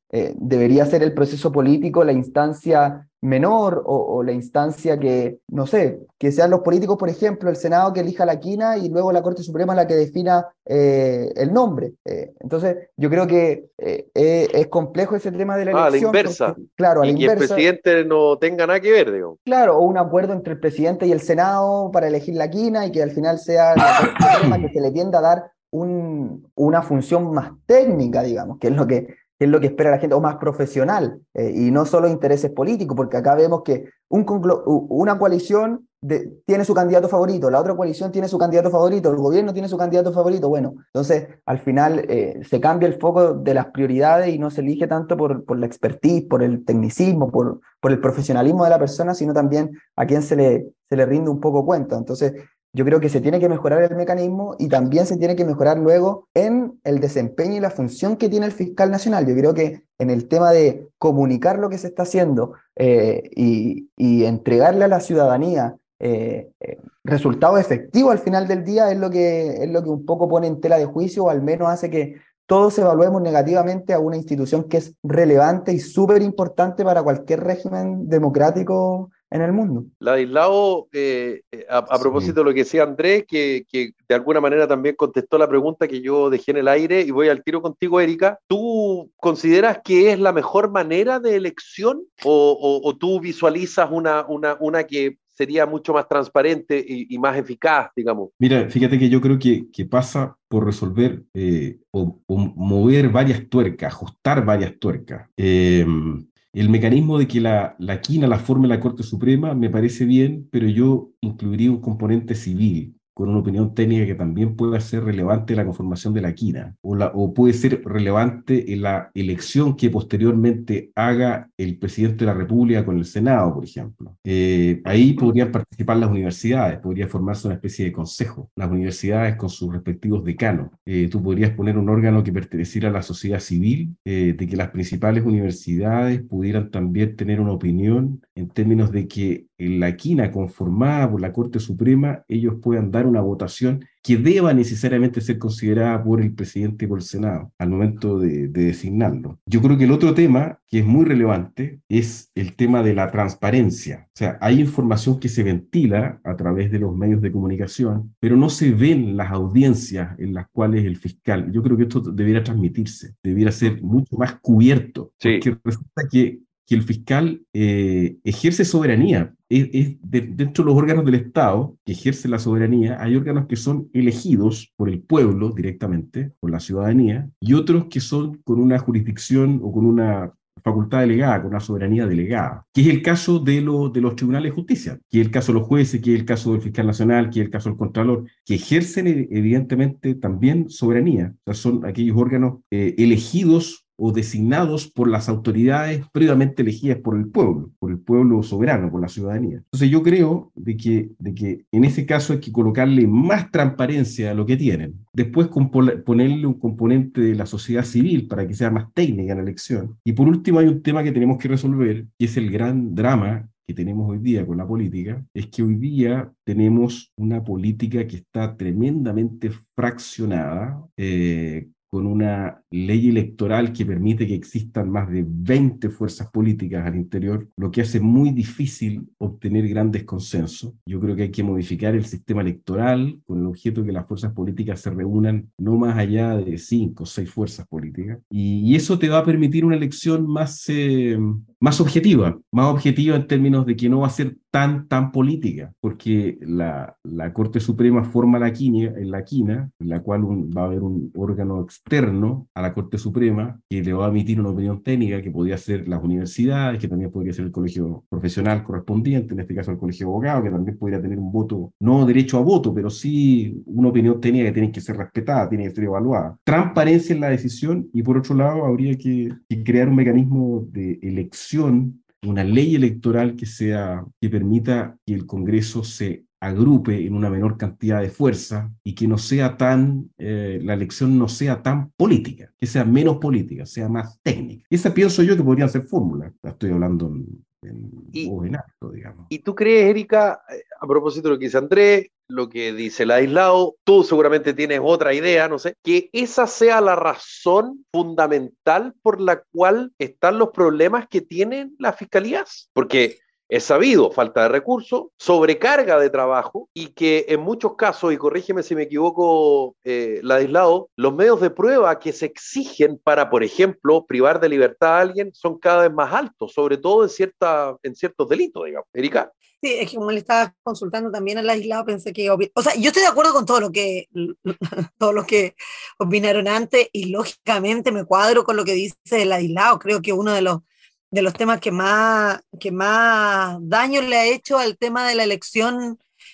eh, debería ser el proceso político la instancia menor o, o la instancia que, no sé, que sean los políticos, por ejemplo, el Senado que elija la quina y luego la Corte Suprema la que defina eh, el nombre. Eh, entonces, yo creo que eh, eh, es complejo ese tema de la Ah, a la elección, inversa. porque, claro, a la Y que el inversa, presidente no tenga nada que ver, digo. claro, o un acuerdo entre el presidente y el Senado para elegir la quina y que al final sea la Corte Suprema que se le tienda a dar un, una función más técnica, digamos, que es lo que, que es lo que espera la gente, o más profesional, eh, y no solo intereses políticos, porque acá vemos que un conclo- u- una coalición de- tiene su candidato favorito, la otra coalición tiene su candidato favorito, el gobierno tiene su candidato favorito, bueno, entonces al final eh, se cambia el foco de las prioridades y no se elige tanto por, por la expertise, por el tecnicismo, por, por el profesionalismo de la persona, sino también a quien se le, se le rinde un poco cuenta. Entonces, yo creo que se tiene que mejorar el mecanismo y también se tiene que mejorar luego en el desempeño y la función que tiene el fiscal nacional. Yo creo que en el tema de comunicar lo que se está haciendo eh, y, y entregarle a la ciudadanía eh, eh, resultados efectivos al final del día es lo que, es lo que un poco pone en tela de juicio o al menos hace que todos evaluemos negativamente a una institución que es relevante y súper importante para cualquier régimen democrático en el mundo. Ladislao, eh, eh, a, a Sí. propósito de lo que decía Andrés, que, que de alguna manera también contestó la pregunta que yo dejé en el aire, y voy al tiro contigo, Erika. ¿Tú consideras que es la mejor manera de elección o, o, o tú visualizas una, una, una que sería mucho más transparente y, y más eficaz, digamos? Mira, fíjate que yo creo que, que pasa por resolver eh, o, o mover varias tuercas, ajustar varias tuercas. Eh, el mecanismo de que la, la quina la forme la Corte Suprema me parece bien, pero yo incluiría un componente civil con una opinión técnica que también pueda ser relevante en la conformación de la quina, o, la, o puede ser relevante en la elección que posteriormente haga el presidente de la República con el Senado, por ejemplo. Eh, ahí podrían participar las universidades, podría formarse una especie de consejo, las universidades con sus respectivos decanos. Eh, tú podrías poner un órgano que perteneciera a la sociedad civil, eh, de que las principales universidades pudieran también tener una opinión en términos de que en la quina conformada por la Corte Suprema, ellos puedan dar una votación que deba necesariamente ser considerada por el presidente y por el Senado al momento de, de designarlo. Yo creo que el otro tema que es muy relevante es el tema de la transparencia. O sea, hay información que se ventila a través de los medios de comunicación, pero no se ven las audiencias en las cuales el fiscal, yo creo que esto debiera transmitirse, debiera ser mucho más cubierto, Sí. porque resulta que que el fiscal eh, ejerce soberanía. Es, es de, dentro de los órganos del Estado que ejercen la soberanía, hay órganos que son elegidos por el pueblo directamente, por la ciudadanía, y otros que son con una jurisdicción o con una facultad delegada, con una soberanía delegada, que es el caso de, lo, de los tribunales de justicia, que es el caso de los jueces, que es el caso del fiscal nacional, que es el caso del contralor, que ejercen evidentemente también soberanía. O sea, son aquellos órganos eh, elegidos o designados por las autoridades previamente elegidas por el pueblo, por el pueblo soberano, por la ciudadanía. Entonces yo creo de que, de que en ese caso hay que colocarle más transparencia a lo que tienen. Después ponerle un componente de la sociedad civil para que sea más técnica en la elección. Y por último hay un tema que tenemos que resolver, que es el gran drama que tenemos hoy día con la política, es que hoy día tenemos una política que está tremendamente fraccionada, eh, con una ley electoral que permite que existan más de veinte fuerzas políticas al interior, lo que hace muy difícil obtener grandes consensos. Yo creo que hay que modificar el sistema electoral con el objeto de que las fuerzas políticas se reúnan no más allá de cinco o seis fuerzas políticas. Y, y eso te va a permitir una elección más, eh, más objetiva, más objetiva en términos de que no va a ser tan, tan política, porque la, la Corte Suprema forma la quina, en la quina, en la cual un, va a haber un órgano externo a la Corte Suprema que le va a emitir una opinión técnica que podría ser las universidades, que también podría ser el colegio profesional correspondiente, en este caso el colegio de abogados, que también podría tener un voto, no derecho a voto, pero sí una opinión técnica que tiene que ser respetada, tiene que ser evaluada. Transparencia en la decisión y por otro lado habría que, que crear un mecanismo de elección, una ley electoral que sea, que permita que el Congreso se agrupe en una menor cantidad de fuerza y que no sea tan, eh, la elección no sea tan política, que sea menos política, sea más técnica. Esa pienso yo que podrían ser fórmulas. La estoy hablando en, en Y- voz en alto, digamos. ¿Y tú crees, Erika, eh, a propósito de lo que dice Andrés, lo que dice Ladislao, tú seguramente tienes otra idea, no sé, que esa sea la razón fundamental por la cual están los problemas que tienen las fiscalías, porque es sabido, falta de recursos, sobrecarga de trabajo y que en muchos casos, y corrígeme si me equivoco, eh, Ladislao, los medios de prueba que se exigen para, por ejemplo, privar de libertad a alguien son cada vez más altos, sobre todo en, cierta, en ciertos delitos, digamos. Erika. Sí, es que como le estaba consultando también al aislado, pensé que, o sea, yo estoy de acuerdo con todo lo que, todos los que opinaron antes y lógicamente me cuadro con lo que dice el aislado. Creo que uno de los, de los temas que más, que más daño le ha hecho al tema de la elección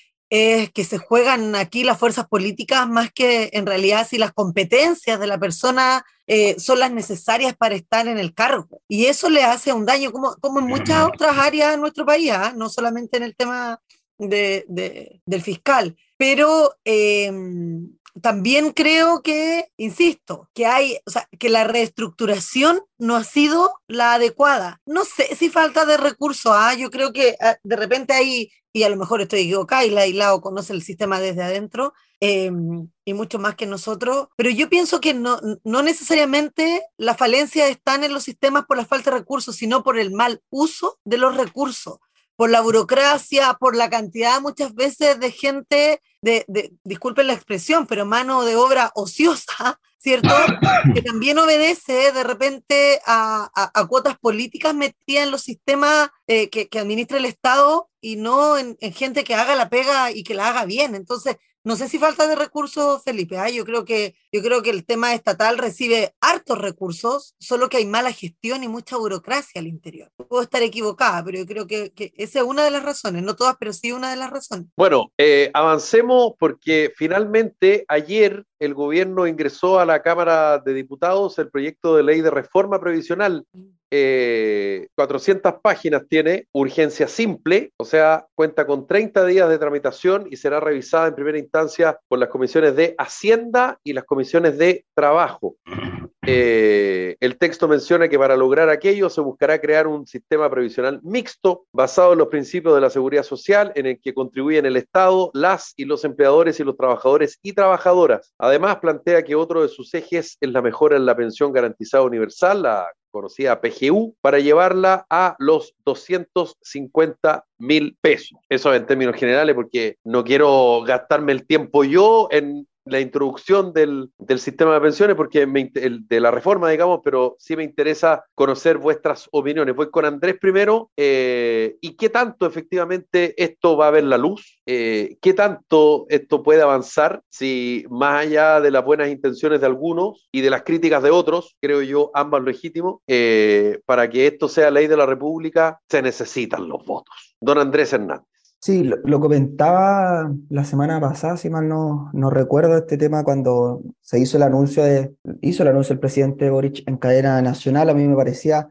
es que se juegan aquí las fuerzas políticas más que en realidad si las competencias de la persona eh, son las necesarias para estar en el cargo. Y eso le hace un daño, como, como en muchas otras áreas de nuestro país, ¿eh? No solamente en el tema de, de, del fiscal. Pero eh, también creo que, insisto, que hay, o sea, que la reestructuración no ha sido la adecuada. No sé si falta de recursos, ¿ah? Yo creo que ah, de repente hay, y a lo mejor estoy equivocada, y Ladislao conoce el sistema desde adentro, eh, y mucho más que nosotros, pero yo pienso que no, no necesariamente las falencias están en los sistemas por la falta de recursos, sino por el mal uso de los recursos, por la burocracia, por la cantidad muchas veces de gente, de, de, disculpen la expresión, pero mano de obra ociosa, ¿cierto? Que también obedece de repente a, a, a cuotas políticas metidas en los sistemas eh, que, que administra el Estado y no en, en gente que haga la pega y que la haga bien. Entonces, no sé si falta de recursos, Felipe. ¿eh? Yo creo que, yo creo que el tema estatal recibe hartos recursos, solo que hay mala gestión y mucha burocracia al interior. Puedo estar equivocada, pero yo creo que, que esa es una de las razones, no todas, pero sí una de las razones. Bueno, eh, avancemos porque finalmente ayer el gobierno ingresó a la Cámara de Diputados el proyecto de ley de reforma previsional. Eh, cuatrocientas páginas tiene, urgencia simple, o sea, cuenta con treinta días de tramitación y será revisada en primera instancia por las comisiones de Hacienda y las comisiones de Trabajo. Eh, el texto menciona que para lograr aquello se buscará crear un sistema previsional mixto basado en los principios de la seguridad social en el que contribuyen el Estado, las y los empleadores y los trabajadores y trabajadoras. Además, plantea que otro de sus ejes es la mejora en la pensión garantizada universal, la conocida P G U, para llevarla a los doscientos cincuenta mil pesos. Eso en términos generales, porque no quiero gastarme el tiempo yo en la introducción del, del sistema de pensiones, porque me, el, de la reforma, digamos, pero sí me interesa conocer vuestras opiniones. Voy con Andrés primero. Eh, ¿Y qué tanto efectivamente esto va a ver la luz? Eh, ¿Qué tanto esto puede avanzar? Si más allá de las buenas intenciones de algunos y de las críticas de otros, creo yo, ambas legítimos, eh, para que esto sea ley de la República, se necesitan los votos. Don Andrés Hernández. Sí, lo, lo comentaba la semana pasada, si mal no, no recuerdo, este tema cuando se hizo el anuncio de, hizo el anuncio el presidente Boric en cadena nacional. A mí me parecía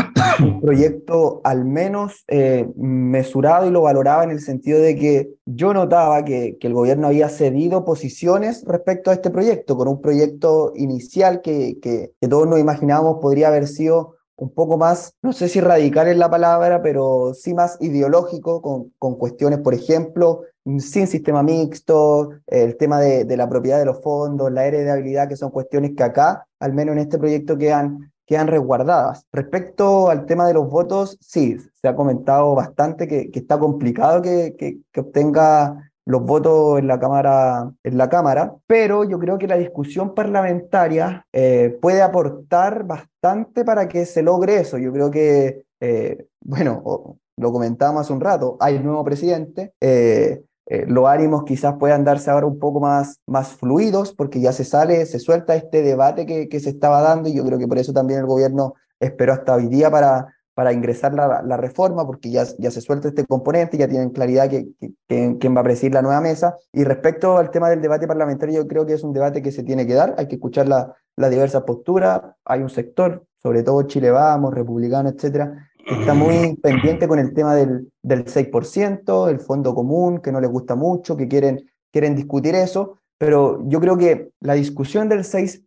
un proyecto al menos eh, mesurado, y lo valoraba en el sentido de que yo notaba que, que el gobierno había cedido posiciones respecto a este proyecto, con un proyecto inicial que, que, que todos nos imaginábamos podría haber sido un poco más, no sé si radical es la palabra, pero sí más ideológico, con, con cuestiones, por ejemplo, sin sistema mixto, el tema de, de la propiedad de los fondos, la heredabilidad, que son cuestiones que acá, al menos en este proyecto, quedan, quedan resguardadas. Respecto al tema de los votos, sí, se ha comentado bastante que, que está complicado que, que, que obtenga los votos en la Cámara, en la Cámara, pero yo creo que la discusión parlamentaria eh, puede aportar bastante para que se logre eso. Yo creo que, eh, bueno, lo comentábamos hace un rato, hay nuevo presidente, eh, eh, los ánimos quizás puedan darse ahora un poco más, más fluidos, porque ya se sale, se suelta este debate que, que se estaba dando, y yo creo que por eso también el gobierno esperó hasta hoy día para para ingresar la, la reforma, porque ya, ya se suelta este componente, ya tienen claridad que, que, que, quién va a presidir la nueva mesa. Y respecto al tema del debate parlamentario, yo creo que es un debate que se tiene que dar, hay que escuchar las la diversas posturas. Hay un sector, sobre todo Chile Vamos, republicano, etcétera, que está muy pendiente con el tema del, del seis por ciento, el fondo común, que no les gusta mucho, que quieren, quieren discutir eso. Pero yo creo que la discusión del seis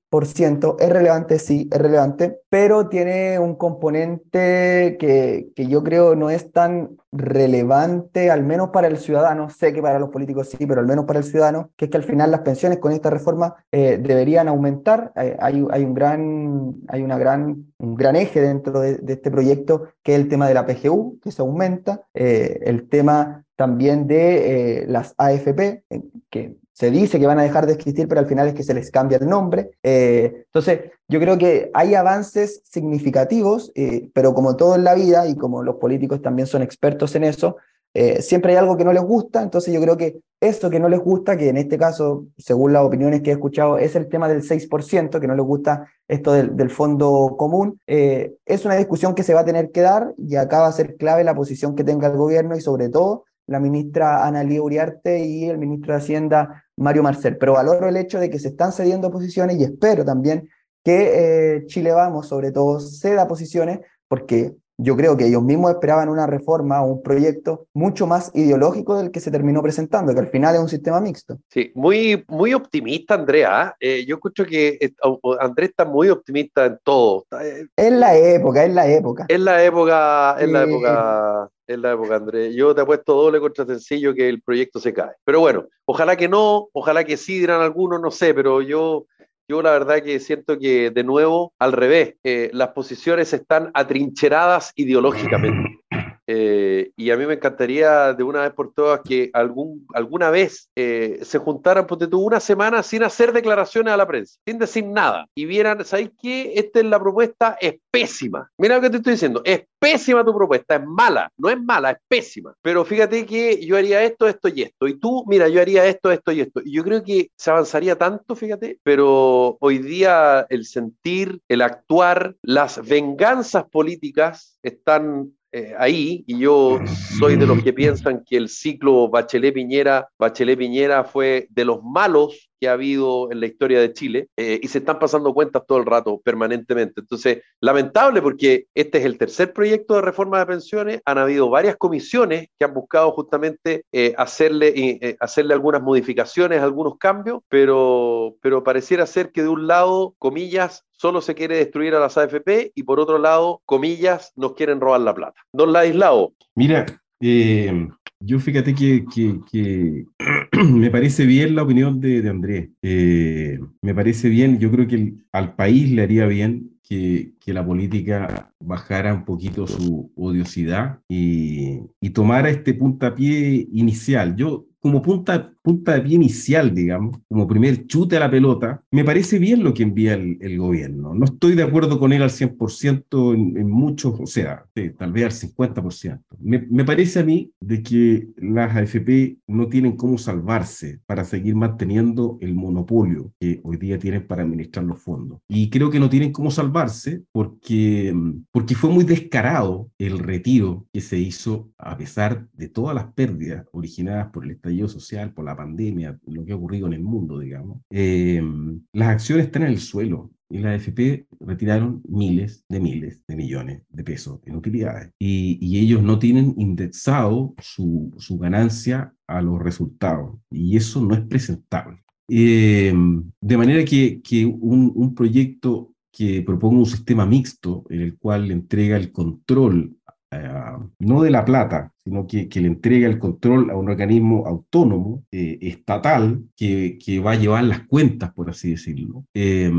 por ciento. Es relevante, sí, es relevante, pero tiene un componente que, que yo creo no es tan relevante, al menos para el ciudadano. Sé que para los políticos sí, pero al menos para el ciudadano, que es que al final las pensiones con esta reforma eh, deberían aumentar. Eh, hay, hay, un gran, hay una gran, un gran eje dentro de, de este proyecto, que es el tema de la P G U, que se aumenta, eh, el tema también de eh, las A F P, eh, que se dice que van a dejar de existir, pero al final es que se les cambia el nombre. Eh, entonces, yo creo que hay avances significativos, eh, pero como todo en la vida, y como los políticos también son expertos en eso, eh, siempre hay algo que no les gusta. Entonces yo creo que eso que no les gusta, que en este caso, según las opiniones que he escuchado, es el tema del seis por ciento, que no les gusta esto del, del fondo común, eh, es una discusión que se va a tener que dar, y acá va a ser clave la posición que tenga el gobierno y sobre todo la ministra Analía Uriarte y el ministro de Hacienda Mario Marcel. Pero valoro el hecho de que se están cediendo posiciones, y espero también que eh, Chile Vamos, sobre todo, ceda posiciones, porque yo creo que ellos mismos esperaban una reforma o un proyecto mucho más ideológico del que se terminó presentando, que al final es un sistema mixto. Sí, muy, muy optimista, Andrea. Eh, yo escucho que eh, Andrés está muy optimista en todo. Eh, es la época, es la época. Es la época, es sí. la época, es la época, Andrés. Yo te apuesto doble contra sencillo que el proyecto se cae. Pero bueno, ojalá que no, ojalá que sí, dirán algunos, no sé, pero yo... Yo la verdad que siento que, de nuevo, al revés, eh, las posiciones están atrincheradas ideológicamente. Eh, y a mí me encantaría de una vez por todas que algún, alguna vez eh, se juntaran, ponte tú, una semana sin hacer declaraciones a la prensa, sin decir nada, y vieran, ¿sabes qué? Esta es la propuesta, es pésima. Mira lo que te estoy diciendo, es pésima tu propuesta, es mala, no es mala, es pésima. Pero fíjate que yo haría esto, esto y esto, y tú, mira, yo haría esto, esto y esto. Y yo creo que se avanzaría tanto, fíjate, pero hoy día el sentir, el actuar, las venganzas políticas están Eh, ahí, y yo soy de los que piensan que el ciclo Bachelet-Piñera, Bachelet-Piñera fue de los malos que ha habido en la historia de Chile, eh, y se están pasando cuentas todo el rato, permanentemente. Entonces, lamentable, porque este es el tercer proyecto de reforma de pensiones, han habido varias comisiones que han buscado justamente eh, hacerle, eh, hacerle algunas modificaciones, algunos cambios, pero, pero pareciera ser que de un lado, comillas, solo se quiere destruir a las A F P, y por otro lado, comillas, nos quieren robar la plata. Don Ladislao. Mira, eh, yo fíjate que, que, que me parece bien la opinión de, de Andrés. Eh, me parece bien, yo creo que el, al país le haría bien que, que la política bajara un poquito su odiosidad y, y tomara este puntapié inicial. Yo, como punta, punta de pie inicial, digamos, como primer chute a la pelota, me parece bien lo que envía el, el gobierno. No estoy de acuerdo con él al cien por ciento en, en muchos, o sea, sí, tal vez al cincuenta por ciento. Me, me parece a mí de que las A F P no tienen cómo salvarse para seguir manteniendo el monopolio que hoy día tienen para administrar los fondos. Y creo que no tienen cómo salvarse porque, porque fue muy descarado el retiro que se hizo a pesar de todas las pérdidas originadas por el estallido social, por la pandemia, lo que ha ocurrido en el mundo, digamos. Eh, las acciones están en el suelo, y la A F P retiraron miles de miles de millones de pesos en utilidades, y, y ellos no tienen indexado su, su ganancia a los resultados, y eso no es presentable. Eh, de manera que, que un, un proyecto que proponga un sistema mixto en el cual le entrega el control Uh, no de la plata, sino que, que le entrega el control a un organismo autónomo, eh, estatal, que, que va a llevar las cuentas, por así decirlo. Eh,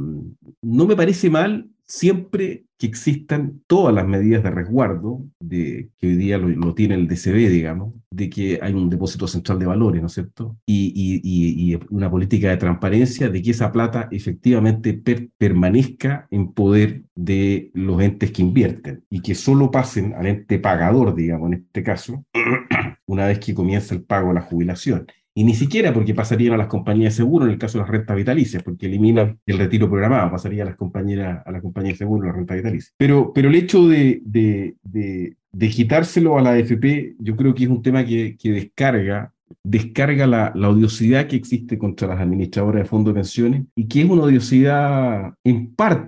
no me parece mal siempre que existan todas las medidas de resguardo, de, que hoy día lo, lo tiene el D C B, digamos, de que hay un depósito central de valores, ¿no es cierto? Y, y, y, y una política de transparencia de que esa plata efectivamente per, permanezca en poder de los entes que invierten, y que solo pasen al ente pagador, digamos, en este caso, una vez que comienza el pago de la jubilación. Y ni siquiera porque pasarían a las compañías de seguro en el caso de las rentas vitalicias, porque eliminan el retiro programado, pasaría a las compañías, a las compañías de seguro la renta vitalicia. Pero, pero el hecho de, de, de, de quitárselo a la A F P, yo creo que es un tema que, que descarga, descarga la, la odiosidad que existe contra las administradoras de fondos de pensiones, y que es una odiosidad en parte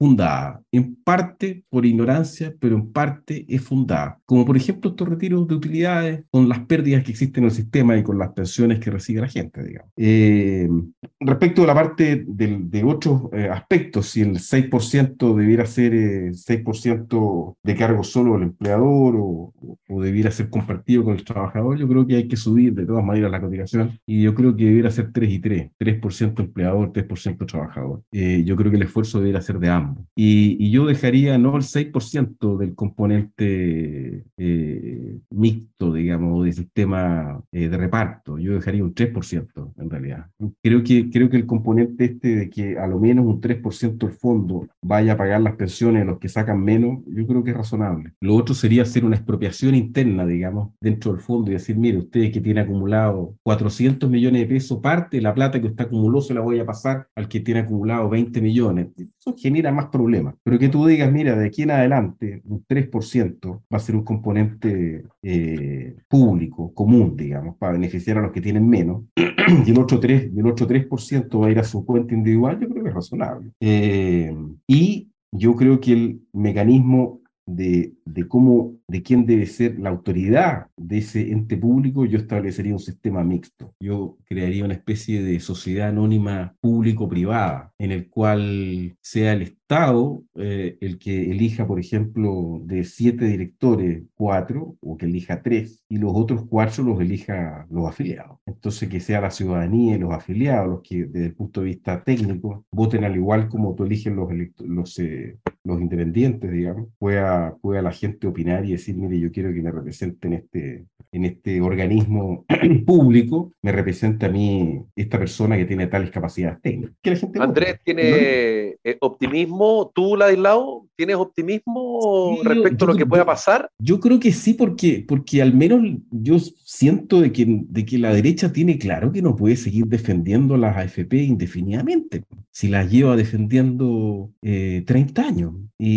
fundada, en parte por ignorancia, pero en parte es fundada. Como por ejemplo estos retiros de utilidades con las pérdidas que existen en el sistema y con las pensiones que recibe la gente, digamos. Eh, respecto a la parte de, de otros eh, aspectos, si el seis por ciento debiera ser eh, seis por ciento de cargo solo del empleador o, o debiera ser compartido con el trabajador, yo creo que hay que subir de todas maneras la cotización y yo creo que debiera ser tres y tres, tres por ciento empleador, tres por ciento trabajador. Eh, yo creo que el esfuerzo debiera ser de ambos. Y, y yo dejaría no el seis por ciento del componente eh, mixto, digamos, del sistema eh, de reparto, yo dejaría un tres por ciento en realidad. Creo que, creo que el componente este de que a lo menos un tres por ciento del fondo vaya a pagar las pensiones de los que sacan menos, yo creo que es razonable. Lo otro sería hacer una expropiación interna, digamos, dentro del fondo y decir, mire, usted que tiene acumulado cuatrocientos millones de pesos, parte de la plata que usted acumuló se la voy a pasar al que tiene acumulado veinte millones. Eso genera más problemas. Pero que tú digas, mira, de aquí en adelante, un tres por ciento va a ser un componente eh, público, común, digamos, para beneficiar a los que tienen menos, y el otro tres, y el otro tres por ciento va a ir a su cuenta individual, yo creo que es razonable. Eh, y yo creo que el mecanismo de, de cómo, de quién debe ser la autoridad de ese ente público, yo establecería un sistema mixto. Yo crearía una especie de sociedad anónima público-privada, en el cual sea el Estado eh, el que elija, por ejemplo, de siete directores, cuatro, o que elija tres, y los otros cuatro los elija los afiliados. Entonces, que sea la ciudadanía y los afiliados los que, desde el punto de vista técnico, voten al igual como tú eliges los, los, eh, los independientes, digamos, pueda, pueda la gente opinar y decir, mire, yo quiero que me represente en este, en este organismo público, me representa a mí esta persona que tiene tales capacidades técnicas. Que la gente Andrés vote. tiene eh, optimismo. ¿Tú, Ladislao, tienes optimismo Sí, respecto yo, a lo que yo, pueda pasar? Yo creo que sí, porque, porque al menos yo siento de que, de que la derecha tiene claro que no puede seguir defendiendo las A F P indefinidamente, si las lleva defendiendo eh, treinta años.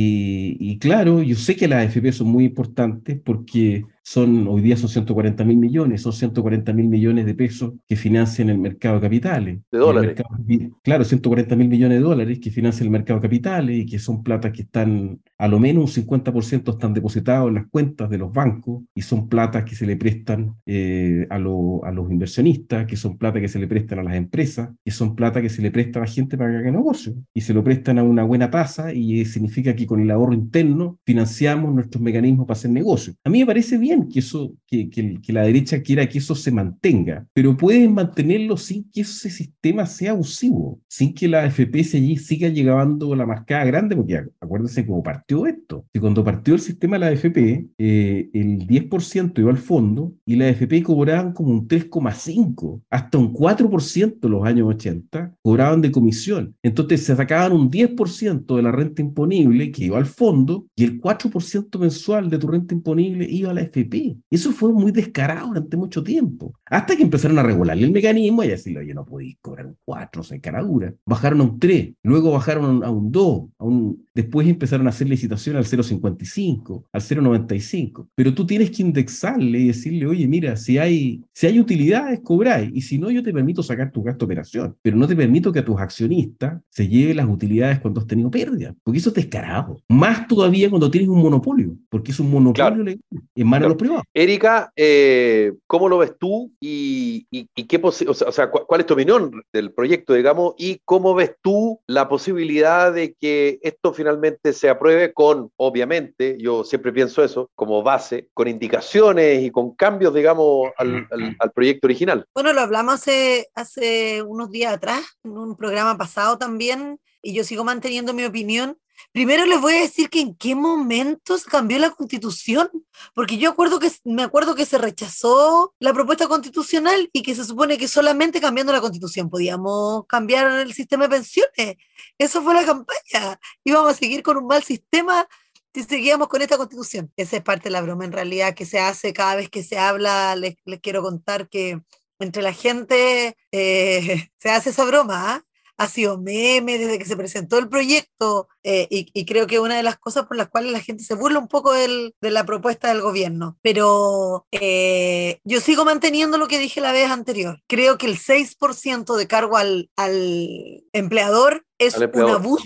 Y, y claro, yo sé que las A F P son muy importantes porque son, hoy día son ciento cuarenta mil millones, son ciento cuarenta mil millones de pesos que financian el mercado de capitales. De dólares. Mercado, claro, ciento cuarenta mil millones de dólares que financian el mercado de capitales y que son plata que están, a lo menos un cincuenta por ciento están depositados en las cuentas de los bancos y son platas que se le prestan eh, a, lo, a los inversionistas, que son plata que se le prestan a las empresas, que son plata que se le presta a la gente para que haga negocio y se lo prestan a una buena tasa y eh, significa que con el ahorro interno financiamos nuestros mecanismos para hacer negocio. A mí me parece bien que, eso, que, que, que la derecha quiera que eso se mantenga, pero pueden mantenerlo sin que ese sistema sea abusivo, sin que la A F P se allí siga llevando la marcada grande, porque acuérdense cómo partió esto. Que cuando partió el sistema de la A F P, eh, el diez por ciento iba al fondo y la A F P cobraban como un tres coma cinco, hasta un cuatro por ciento en los años ochenta, cobraban de comisión. Entonces se sacaban un diez por ciento de la renta imponible que iba al fondo y el cuatro por ciento mensual de tu renta imponible iba a la A F P. Eso fue muy descarado durante mucho tiempo. Hasta que empezaron a regularle el mecanismo y decirle, oye, no podéis cobrar un cuatro, se caradura. Bajaron a un tres, luego bajaron a un dos, a un... después empezaron a hacer licitación al cero coma cincuenta y cinco, al cero coma noventa y cinco. Pero tú tienes que indexarle y decirle, oye, mira, si hay, si hay utilidades, cobráis. Y si no, yo te permito sacar tu gasto de operación. Pero no te permito que a tus accionistas se lleven las utilidades cuando has tenido pérdida. Porque eso es descarado. Más todavía cuando tienes un monopolio. Porque es un monopolio Claro. legal en manos Claro. de los privados. Erika, eh, ¿cómo lo ves tú? Y, y, y qué posi- o sea, o sea, ¿cuál, cuál es tu opinión del proyecto, digamos? ¿Y cómo ves tú la posibilidad de que esto finalmente se apruebe con, obviamente, yo siempre pienso eso, como base, con indicaciones y con cambios, digamos, al, al, al proyecto original? Bueno, lo hablamos hace, hace unos días atrás, en un programa pasado también, y yo sigo manteniendo mi opinión. Primero les voy a decir que en qué momentos cambió la Constitución, porque yo acuerdo que, me acuerdo que se rechazó la propuesta constitucional y que se supone que solamente cambiando la Constitución podíamos cambiar el sistema de pensiones. Eso fue la campaña. Íbamos a seguir con un mal sistema si seguíamos con esta Constitución. Esa es parte de la broma en realidad que se hace cada vez que se habla. Les, les quiero contar que entre la gente eh, se hace esa broma, ¿eh? Ha sido meme desde que se presentó el proyecto eh, y, y creo que una de las cosas por las cuales la gente se burla un poco del, de la propuesta del gobierno. Pero eh, yo sigo manteniendo lo que dije la vez anterior. Creo que el seis por ciento de cargo al, al empleador es Al empleador. un abuso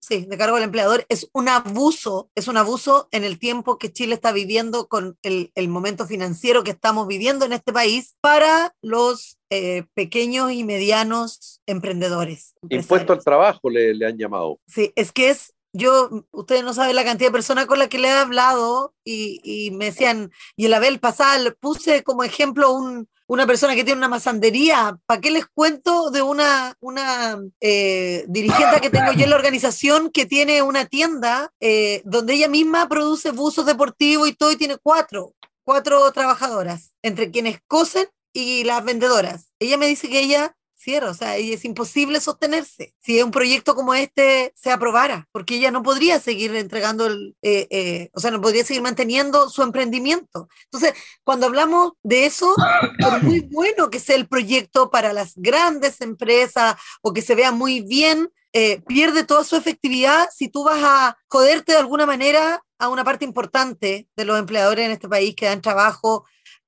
sí, de cargo del empleador, es un abuso, es un abuso en el tiempo que Chile está viviendo con el, el momento financiero que estamos viviendo en este país para los eh, pequeños y medianos emprendedores. Impuesto al trabajo le, le han llamado. Sí, es que es, yo, ustedes no saben la cantidad de personas con las que le he hablado y, y me decían, y en la vez pasada le puse como ejemplo un, una persona que tiene una masandería. ¿Para qué les cuento de una, una eh, dirigente que tengo yo en la organización que tiene una tienda eh, donde ella misma produce buzos deportivos y todo y tiene cuatro, cuatro trabajadoras, entre quienes cosen y las vendedoras? Ella me dice que ella cierra, o sea, es imposible sostenerse si un proyecto como este se aprobara, porque ella no podría seguir entregando, el, eh, eh, o sea, no podría seguir manteniendo su emprendimiento. Entonces, cuando hablamos de eso, por muy bueno que sea el proyecto para las grandes empresas o que se vea muy bien, eh, pierde toda su efectividad si tú vas a joderte de alguna manera a una parte importante de los empleadores en este país que dan trabajo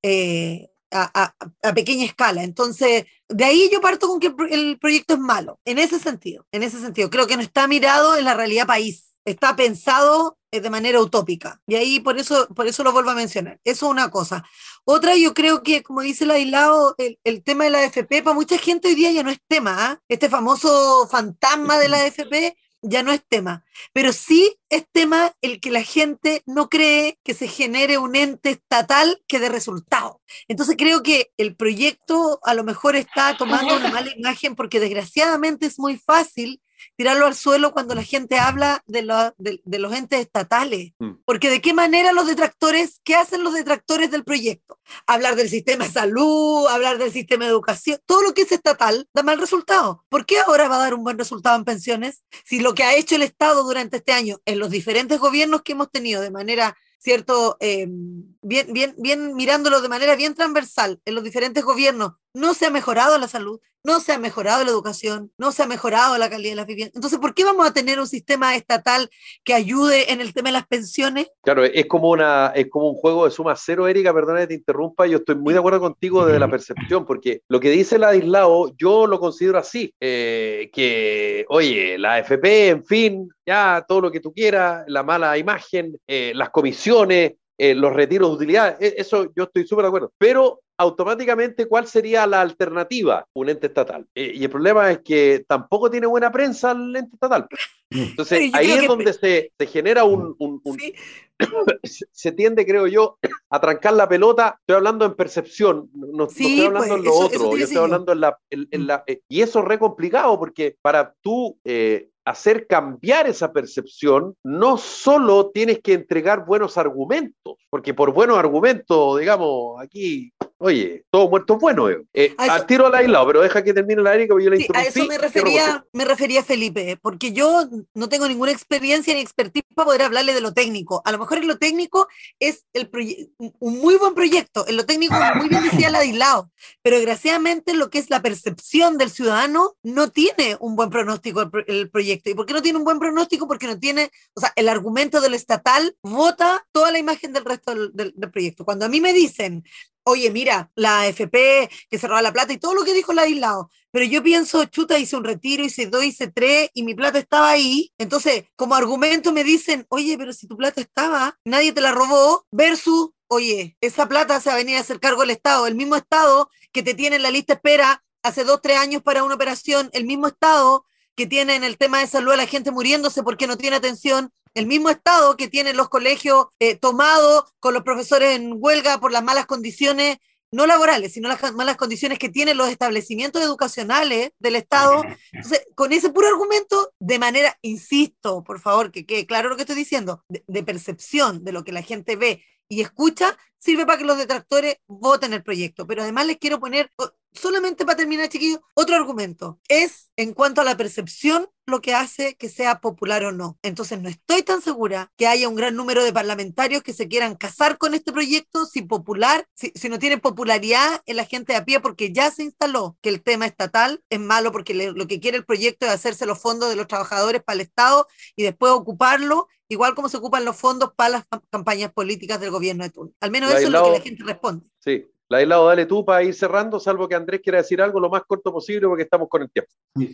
eh, A, a, a pequeña escala. Entonces, de ahí yo parto con que el proyecto es malo, en ese sentido, en ese sentido. Creo que no está mirado en la realidad país, está pensado de manera utópica. Y ahí por eso, por eso lo vuelvo a mencionar. Eso es una cosa. Otra, yo creo que, como dice el aislado, el, el tema de la A F P, para mucha gente hoy día ya no es tema, ¿eh? Este famoso fantasma de la A F P ya no es tema, pero sí es tema el que la gente no cree que se genere un ente estatal que dé resultado. Entonces creo que el proyecto a lo mejor está tomando una mala imagen porque desgraciadamente es muy fácil tirarlo al suelo cuando la gente habla de, lo, de, de los entes estatales. Porque de qué manera los detractores, ¿qué hacen los detractores del proyecto? Hablar del sistema de salud, hablar del sistema de educación, todo lo que es estatal da mal resultado. ¿Por qué ahora va a dar un buen resultado en pensiones? Si lo que ha hecho el Estado durante este año en los diferentes gobiernos que hemos tenido de manera, cierto, eh, bien, bien, bien mirándolo de manera bien transversal en los diferentes gobiernos, no se ha mejorado la salud, no se ha mejorado la educación, no se ha mejorado la calidad de las viviendas. Entonces, ¿por qué vamos a tener un sistema estatal que ayude en el tema de las pensiones? Claro, es como, una, es como un juego de suma cero, Erika, perdona que te interrumpa, yo estoy muy de acuerdo contigo desde la percepción, porque lo que dice Ladislao, yo lo considero así, eh, que, oye, la A F P, en fin, ya todo lo que tú quieras, la mala imagen, eh, las comisiones, eh, los retiros de utilidades, eso yo estoy súper de acuerdo, pero automáticamente, ¿cuál sería la alternativa? Un ente estatal. Eh, y el problema es que tampoco tiene buena prensa el ente estatal. Entonces, sí, ahí es que... donde se, se genera un... un, un sí. se tiende, creo yo, a trancar la pelota. Estoy hablando en percepción, no, sí, no estoy hablando pues, en lo eso, otro, eso yo estoy hablando en la... En, en la eh, y eso es re complicado, porque para tú... Eh, hacer cambiar esa percepción, no solo tienes que entregar buenos argumentos, porque por buenos argumentos, digamos, aquí, oye, todo muerto es bueno. Eh. Eh, eso, al tiro al aislado, pero deja que termine la Erika, porque yo la sí, interrumpí. A eso me refería, me refería Felipe, porque yo no tengo ninguna experiencia ni expertise para poder hablarle de lo técnico. A lo mejor en lo técnico es el un muy buen proyecto, en lo técnico muy bien decía Ladislao, pero desgraciadamente lo que es la percepción del ciudadano no tiene un buen pronóstico el, el proyecto. ¿Y por qué no tiene un buen pronóstico? Porque no tiene, o sea, el argumento del estatal vota toda la imagen del resto del, del, del proyecto. Cuando a mí me dicen, oye, mira, la A F P que se roba la plata y todo lo que dijo Ladislao, pero yo pienso, chuta, hice un retiro, hice dos, hice tres y mi plata estaba ahí. Entonces, como argumento me dicen, oye, pero si tu plata estaba, nadie te la robó, versus, oye, esa plata se va a venir a hacer cargo del Estado, el mismo Estado que te tiene en la lista de espera hace dos, tres años para una operación, el mismo Estado que tiene en el tema de salud a la gente muriéndose porque no tiene atención, el mismo Estado que tiene los colegios eh, tomados con los profesores en huelga por las malas condiciones, no laborales, sino las malas condiciones que tienen los establecimientos educacionales del Estado. Entonces, con ese puro argumento, de manera, insisto, por favor, que quede claro lo que estoy diciendo, de, de percepción de lo que la gente ve y escucha, sirve para que los detractores voten el proyecto. Pero además les quiero poner, solamente para terminar, chiquillos, otro argumento. Es en cuanto a la percepción lo que hace que sea popular o no. Entonces no estoy tan segura que haya un gran número de parlamentarios que se quieran casar con este proyecto si popular, si, si no tiene popularidad en la gente de a pie, porque ya se instaló que el tema estatal es malo, porque le, lo que quiere el proyecto es hacerse los fondos de los trabajadores para el Estado y después ocuparlo, igual como se ocupan los fondos para las campañas políticas del gobierno de turno. Al menos eso es lo que la gente responde. Sí. Ladislao, dale tú para ir cerrando, salvo que Andrés quiera decir algo lo más corto posible porque estamos con el tiempo.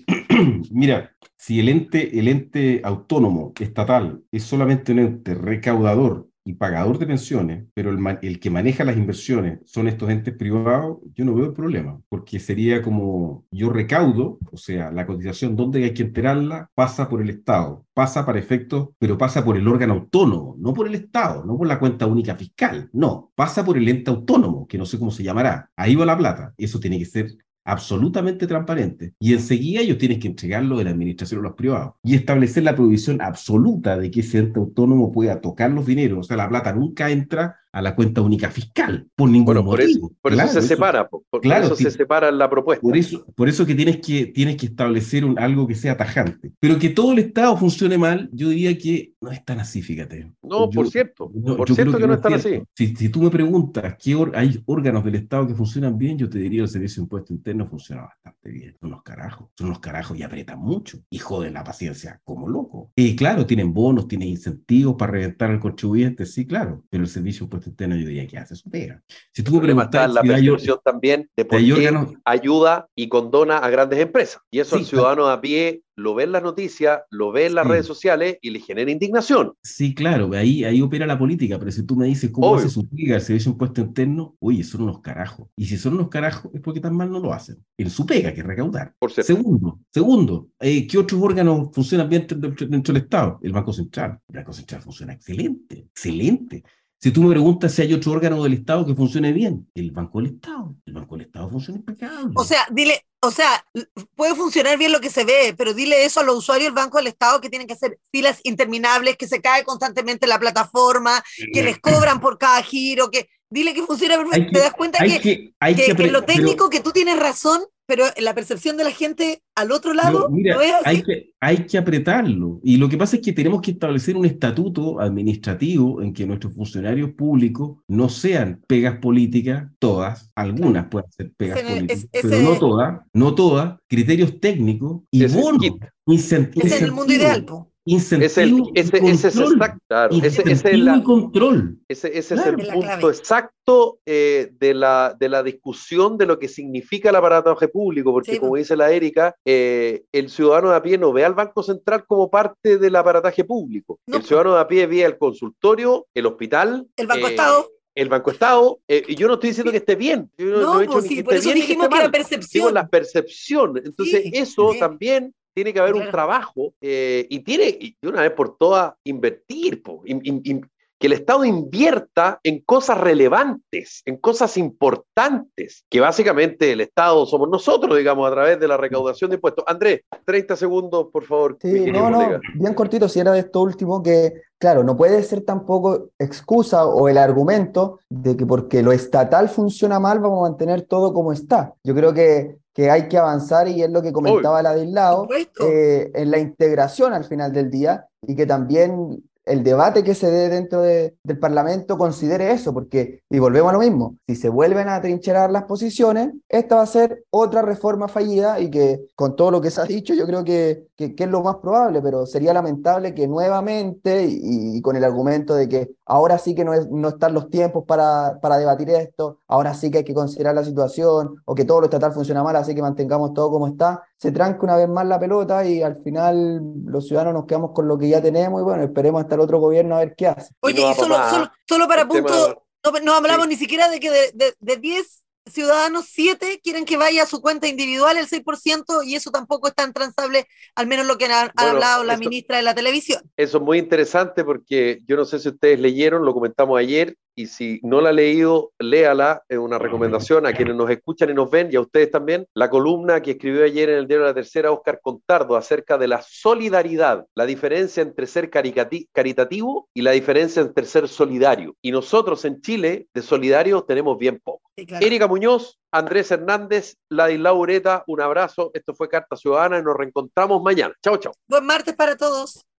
Mira, si el ente, el ente autónomo estatal es solamente un ente recaudador y pagador de pensiones, pero el, ma- el que maneja las inversiones son estos entes privados, yo no veo el problema, porque sería como yo recaudo, o sea, la cotización donde hay que enterarla pasa por el Estado, pasa para efectos, pero pasa por el órgano autónomo, no por el Estado, no por la cuenta única fiscal, no, pasa por el ente autónomo, que no sé cómo se llamará, ahí va la plata, eso tiene que ser absolutamente transparente. Y enseguida ellos tienen que entregarlo de la administración a los privados y establecer la prohibición absoluta de que ese ente autónomo pueda tocar los dineros. O sea, la plata nunca entra a la cuenta única fiscal por ningún Bueno, por eso, motivo. por eso Claro, se eso, separa, po, por, por claro, eso ti- se separa en la propuesta. por eso, por eso que tienes que, tienes que establecer un, algo que sea tajante. Pero que todo el Estado funcione mal, yo diría que no es tan así, fíjate. No, Yo, por cierto, no, por yo creo cierto que que no no es es tan cierto. así. Si, si tú me preguntas qué or- hay órganos del Estado que funcionan bien, yo te diría el Servicio de Impuesto Interno funciona bastante bien. Son los carajos, son los carajos y apretan mucho y joden la paciencia como loco. Y claro, tienen bonos, tienen incentivos para reventar al contribuyente, sí, claro, pero el Servicio de Impuesto Interno yo diría que hace su pega. Si El tú me problema está en preguntas la si hay, or- percepción también de si por hay qué órganos, ayuda y condona a grandes empresas. Y eso el sí, ta- ciudadano de a pie lo ve en las noticias, lo ve en las redes sí, sociales y le genera indignación. sí, claro, ahí, ahí opera la política, pero si tú me dices cómo hace Obvio, su pega el Servicio de Impuesto Interno, oye, son unos carajos. Y si son unos carajos es porque tan mal no lo hacen. En su pega, que es recaudar. por cierto. Segundo, segundo, eh, ¿qué otros órganos funcionan bien dentro, dentro- dentro del Estado? El Banco Central. El Banco Central funciona excelente, excelente. Si tú me preguntas si hay otro órgano del Estado que funcione bien, el Banco del Estado. El Banco del Estado funciona O impecable. sea, dile, o sea, puede funcionar bien lo que se ve, pero dile eso a los usuarios del Banco del Estado que tienen que hacer filas interminables, que se cae constantemente la plataforma, que les cobran por cada giro, que dile que funciona Hay perfecto. Te que, das cuenta hay que, que, hay que que, en lo apre- pero técnico que tú tienes razón, pero en la percepción de la gente al otro Pero lado no mira, es hay así. que, hay que apretarlo. Y lo que pasa es que tenemos que establecer un estatuto administrativo en que nuestros funcionarios públicos no sean pegas políticas, todas, Claro. algunas pueden ser pegas Ese, políticas, es- pero no ese, todas, no todas, criterios técnicos y Ese es el bonos, kit. incen- ese es el mundo ideal, incentivos, po. Es el, incentivos y ese, ese es control. exacto, claro. Ese, ese es Incentivo y la, control. Ese, ese es Claro. el Es la punto clave. exacto eh, de, la, de la discusión de lo que significa el aparataje público, porque Sí, como po. dice la Erika, eh, el ciudadano de a pie no ve al Banco Central como parte del aparataje público. No, El po. ciudadano de a pie ve el consultorio, el hospital, El Banco eh, Estado. el Banco Estado, eh, y yo no estoy diciendo que esté bien, yo no, no No, he dicho pues ni sí, que por esté eso bien ni que dijimos esté que era mal, digo percepción. la percepción. Entonces, Sí, eso sí, también tiene que haber un claro. trabajo eh, y tiene, y de una vez por todas, invertir, po, in- in- in- que el Estado invierta en cosas relevantes, en cosas importantes, que básicamente el Estado somos nosotros, digamos, a través de la recaudación de impuestos. Andrés, treinta segundos, por favor, mi Sí, querido no, colega. no, bien cortito, si era de esto último, que claro, no puede ser tampoco excusa o el argumento de que porque lo estatal funciona mal vamos a mantener todo como está. Yo creo que, que hay que avanzar y es lo que Obvio. comentaba Por Ladislao, supuesto. eh, en la integración al final del día y que también el debate que se dé dentro de- del Parlamento considere eso, porque, y volvemos a lo mismo, si se vuelven a trincherar las posiciones, esta va a ser otra reforma fallida y que con todo lo que se ha dicho yo creo que, que, que es lo más probable, pero sería lamentable que nuevamente y, y con el argumento de que ahora sí que no, es, no están los tiempos para, para debatir esto, ahora sí que hay que considerar la situación o que todo lo estatal funciona mal, así que mantengamos todo como está, se tranca una vez más la pelota y al final los ciudadanos nos quedamos con lo que ya tenemos y bueno, esperemos hasta el otro gobierno a ver qué hace. Y Oye, no y va para solo, más, solo, ¿ah? solo para El tema, punto, no, no hablamos sí, ni siquiera de que de, de, de diez ciudadanos, siete quieren que vaya a su cuenta individual el seis por ciento y eso tampoco es tan transable, al menos lo que ha, ha bueno, hablado la eso, ministra de la televisión. eso es muy interesante porque yo no sé si ustedes leyeron, lo comentamos ayer, y si no la ha leído, léala, es una recomendación a quienes nos escuchan y nos ven, y a ustedes también, la columna que escribió ayer en el diario La Tercera Óscar Contardo acerca de la solidaridad, la diferencia entre ser caricati- caritativo y la diferencia entre ser solidario. Y nosotros en Chile, de solidarios, tenemos bien poco. Sí, claro. Erika Muñoz, Andrés Hernández, Ladislao Ureta, un abrazo. Esto fue Carta Ciudadana y nos reencontramos mañana. Chao, chao. Buen martes para todos.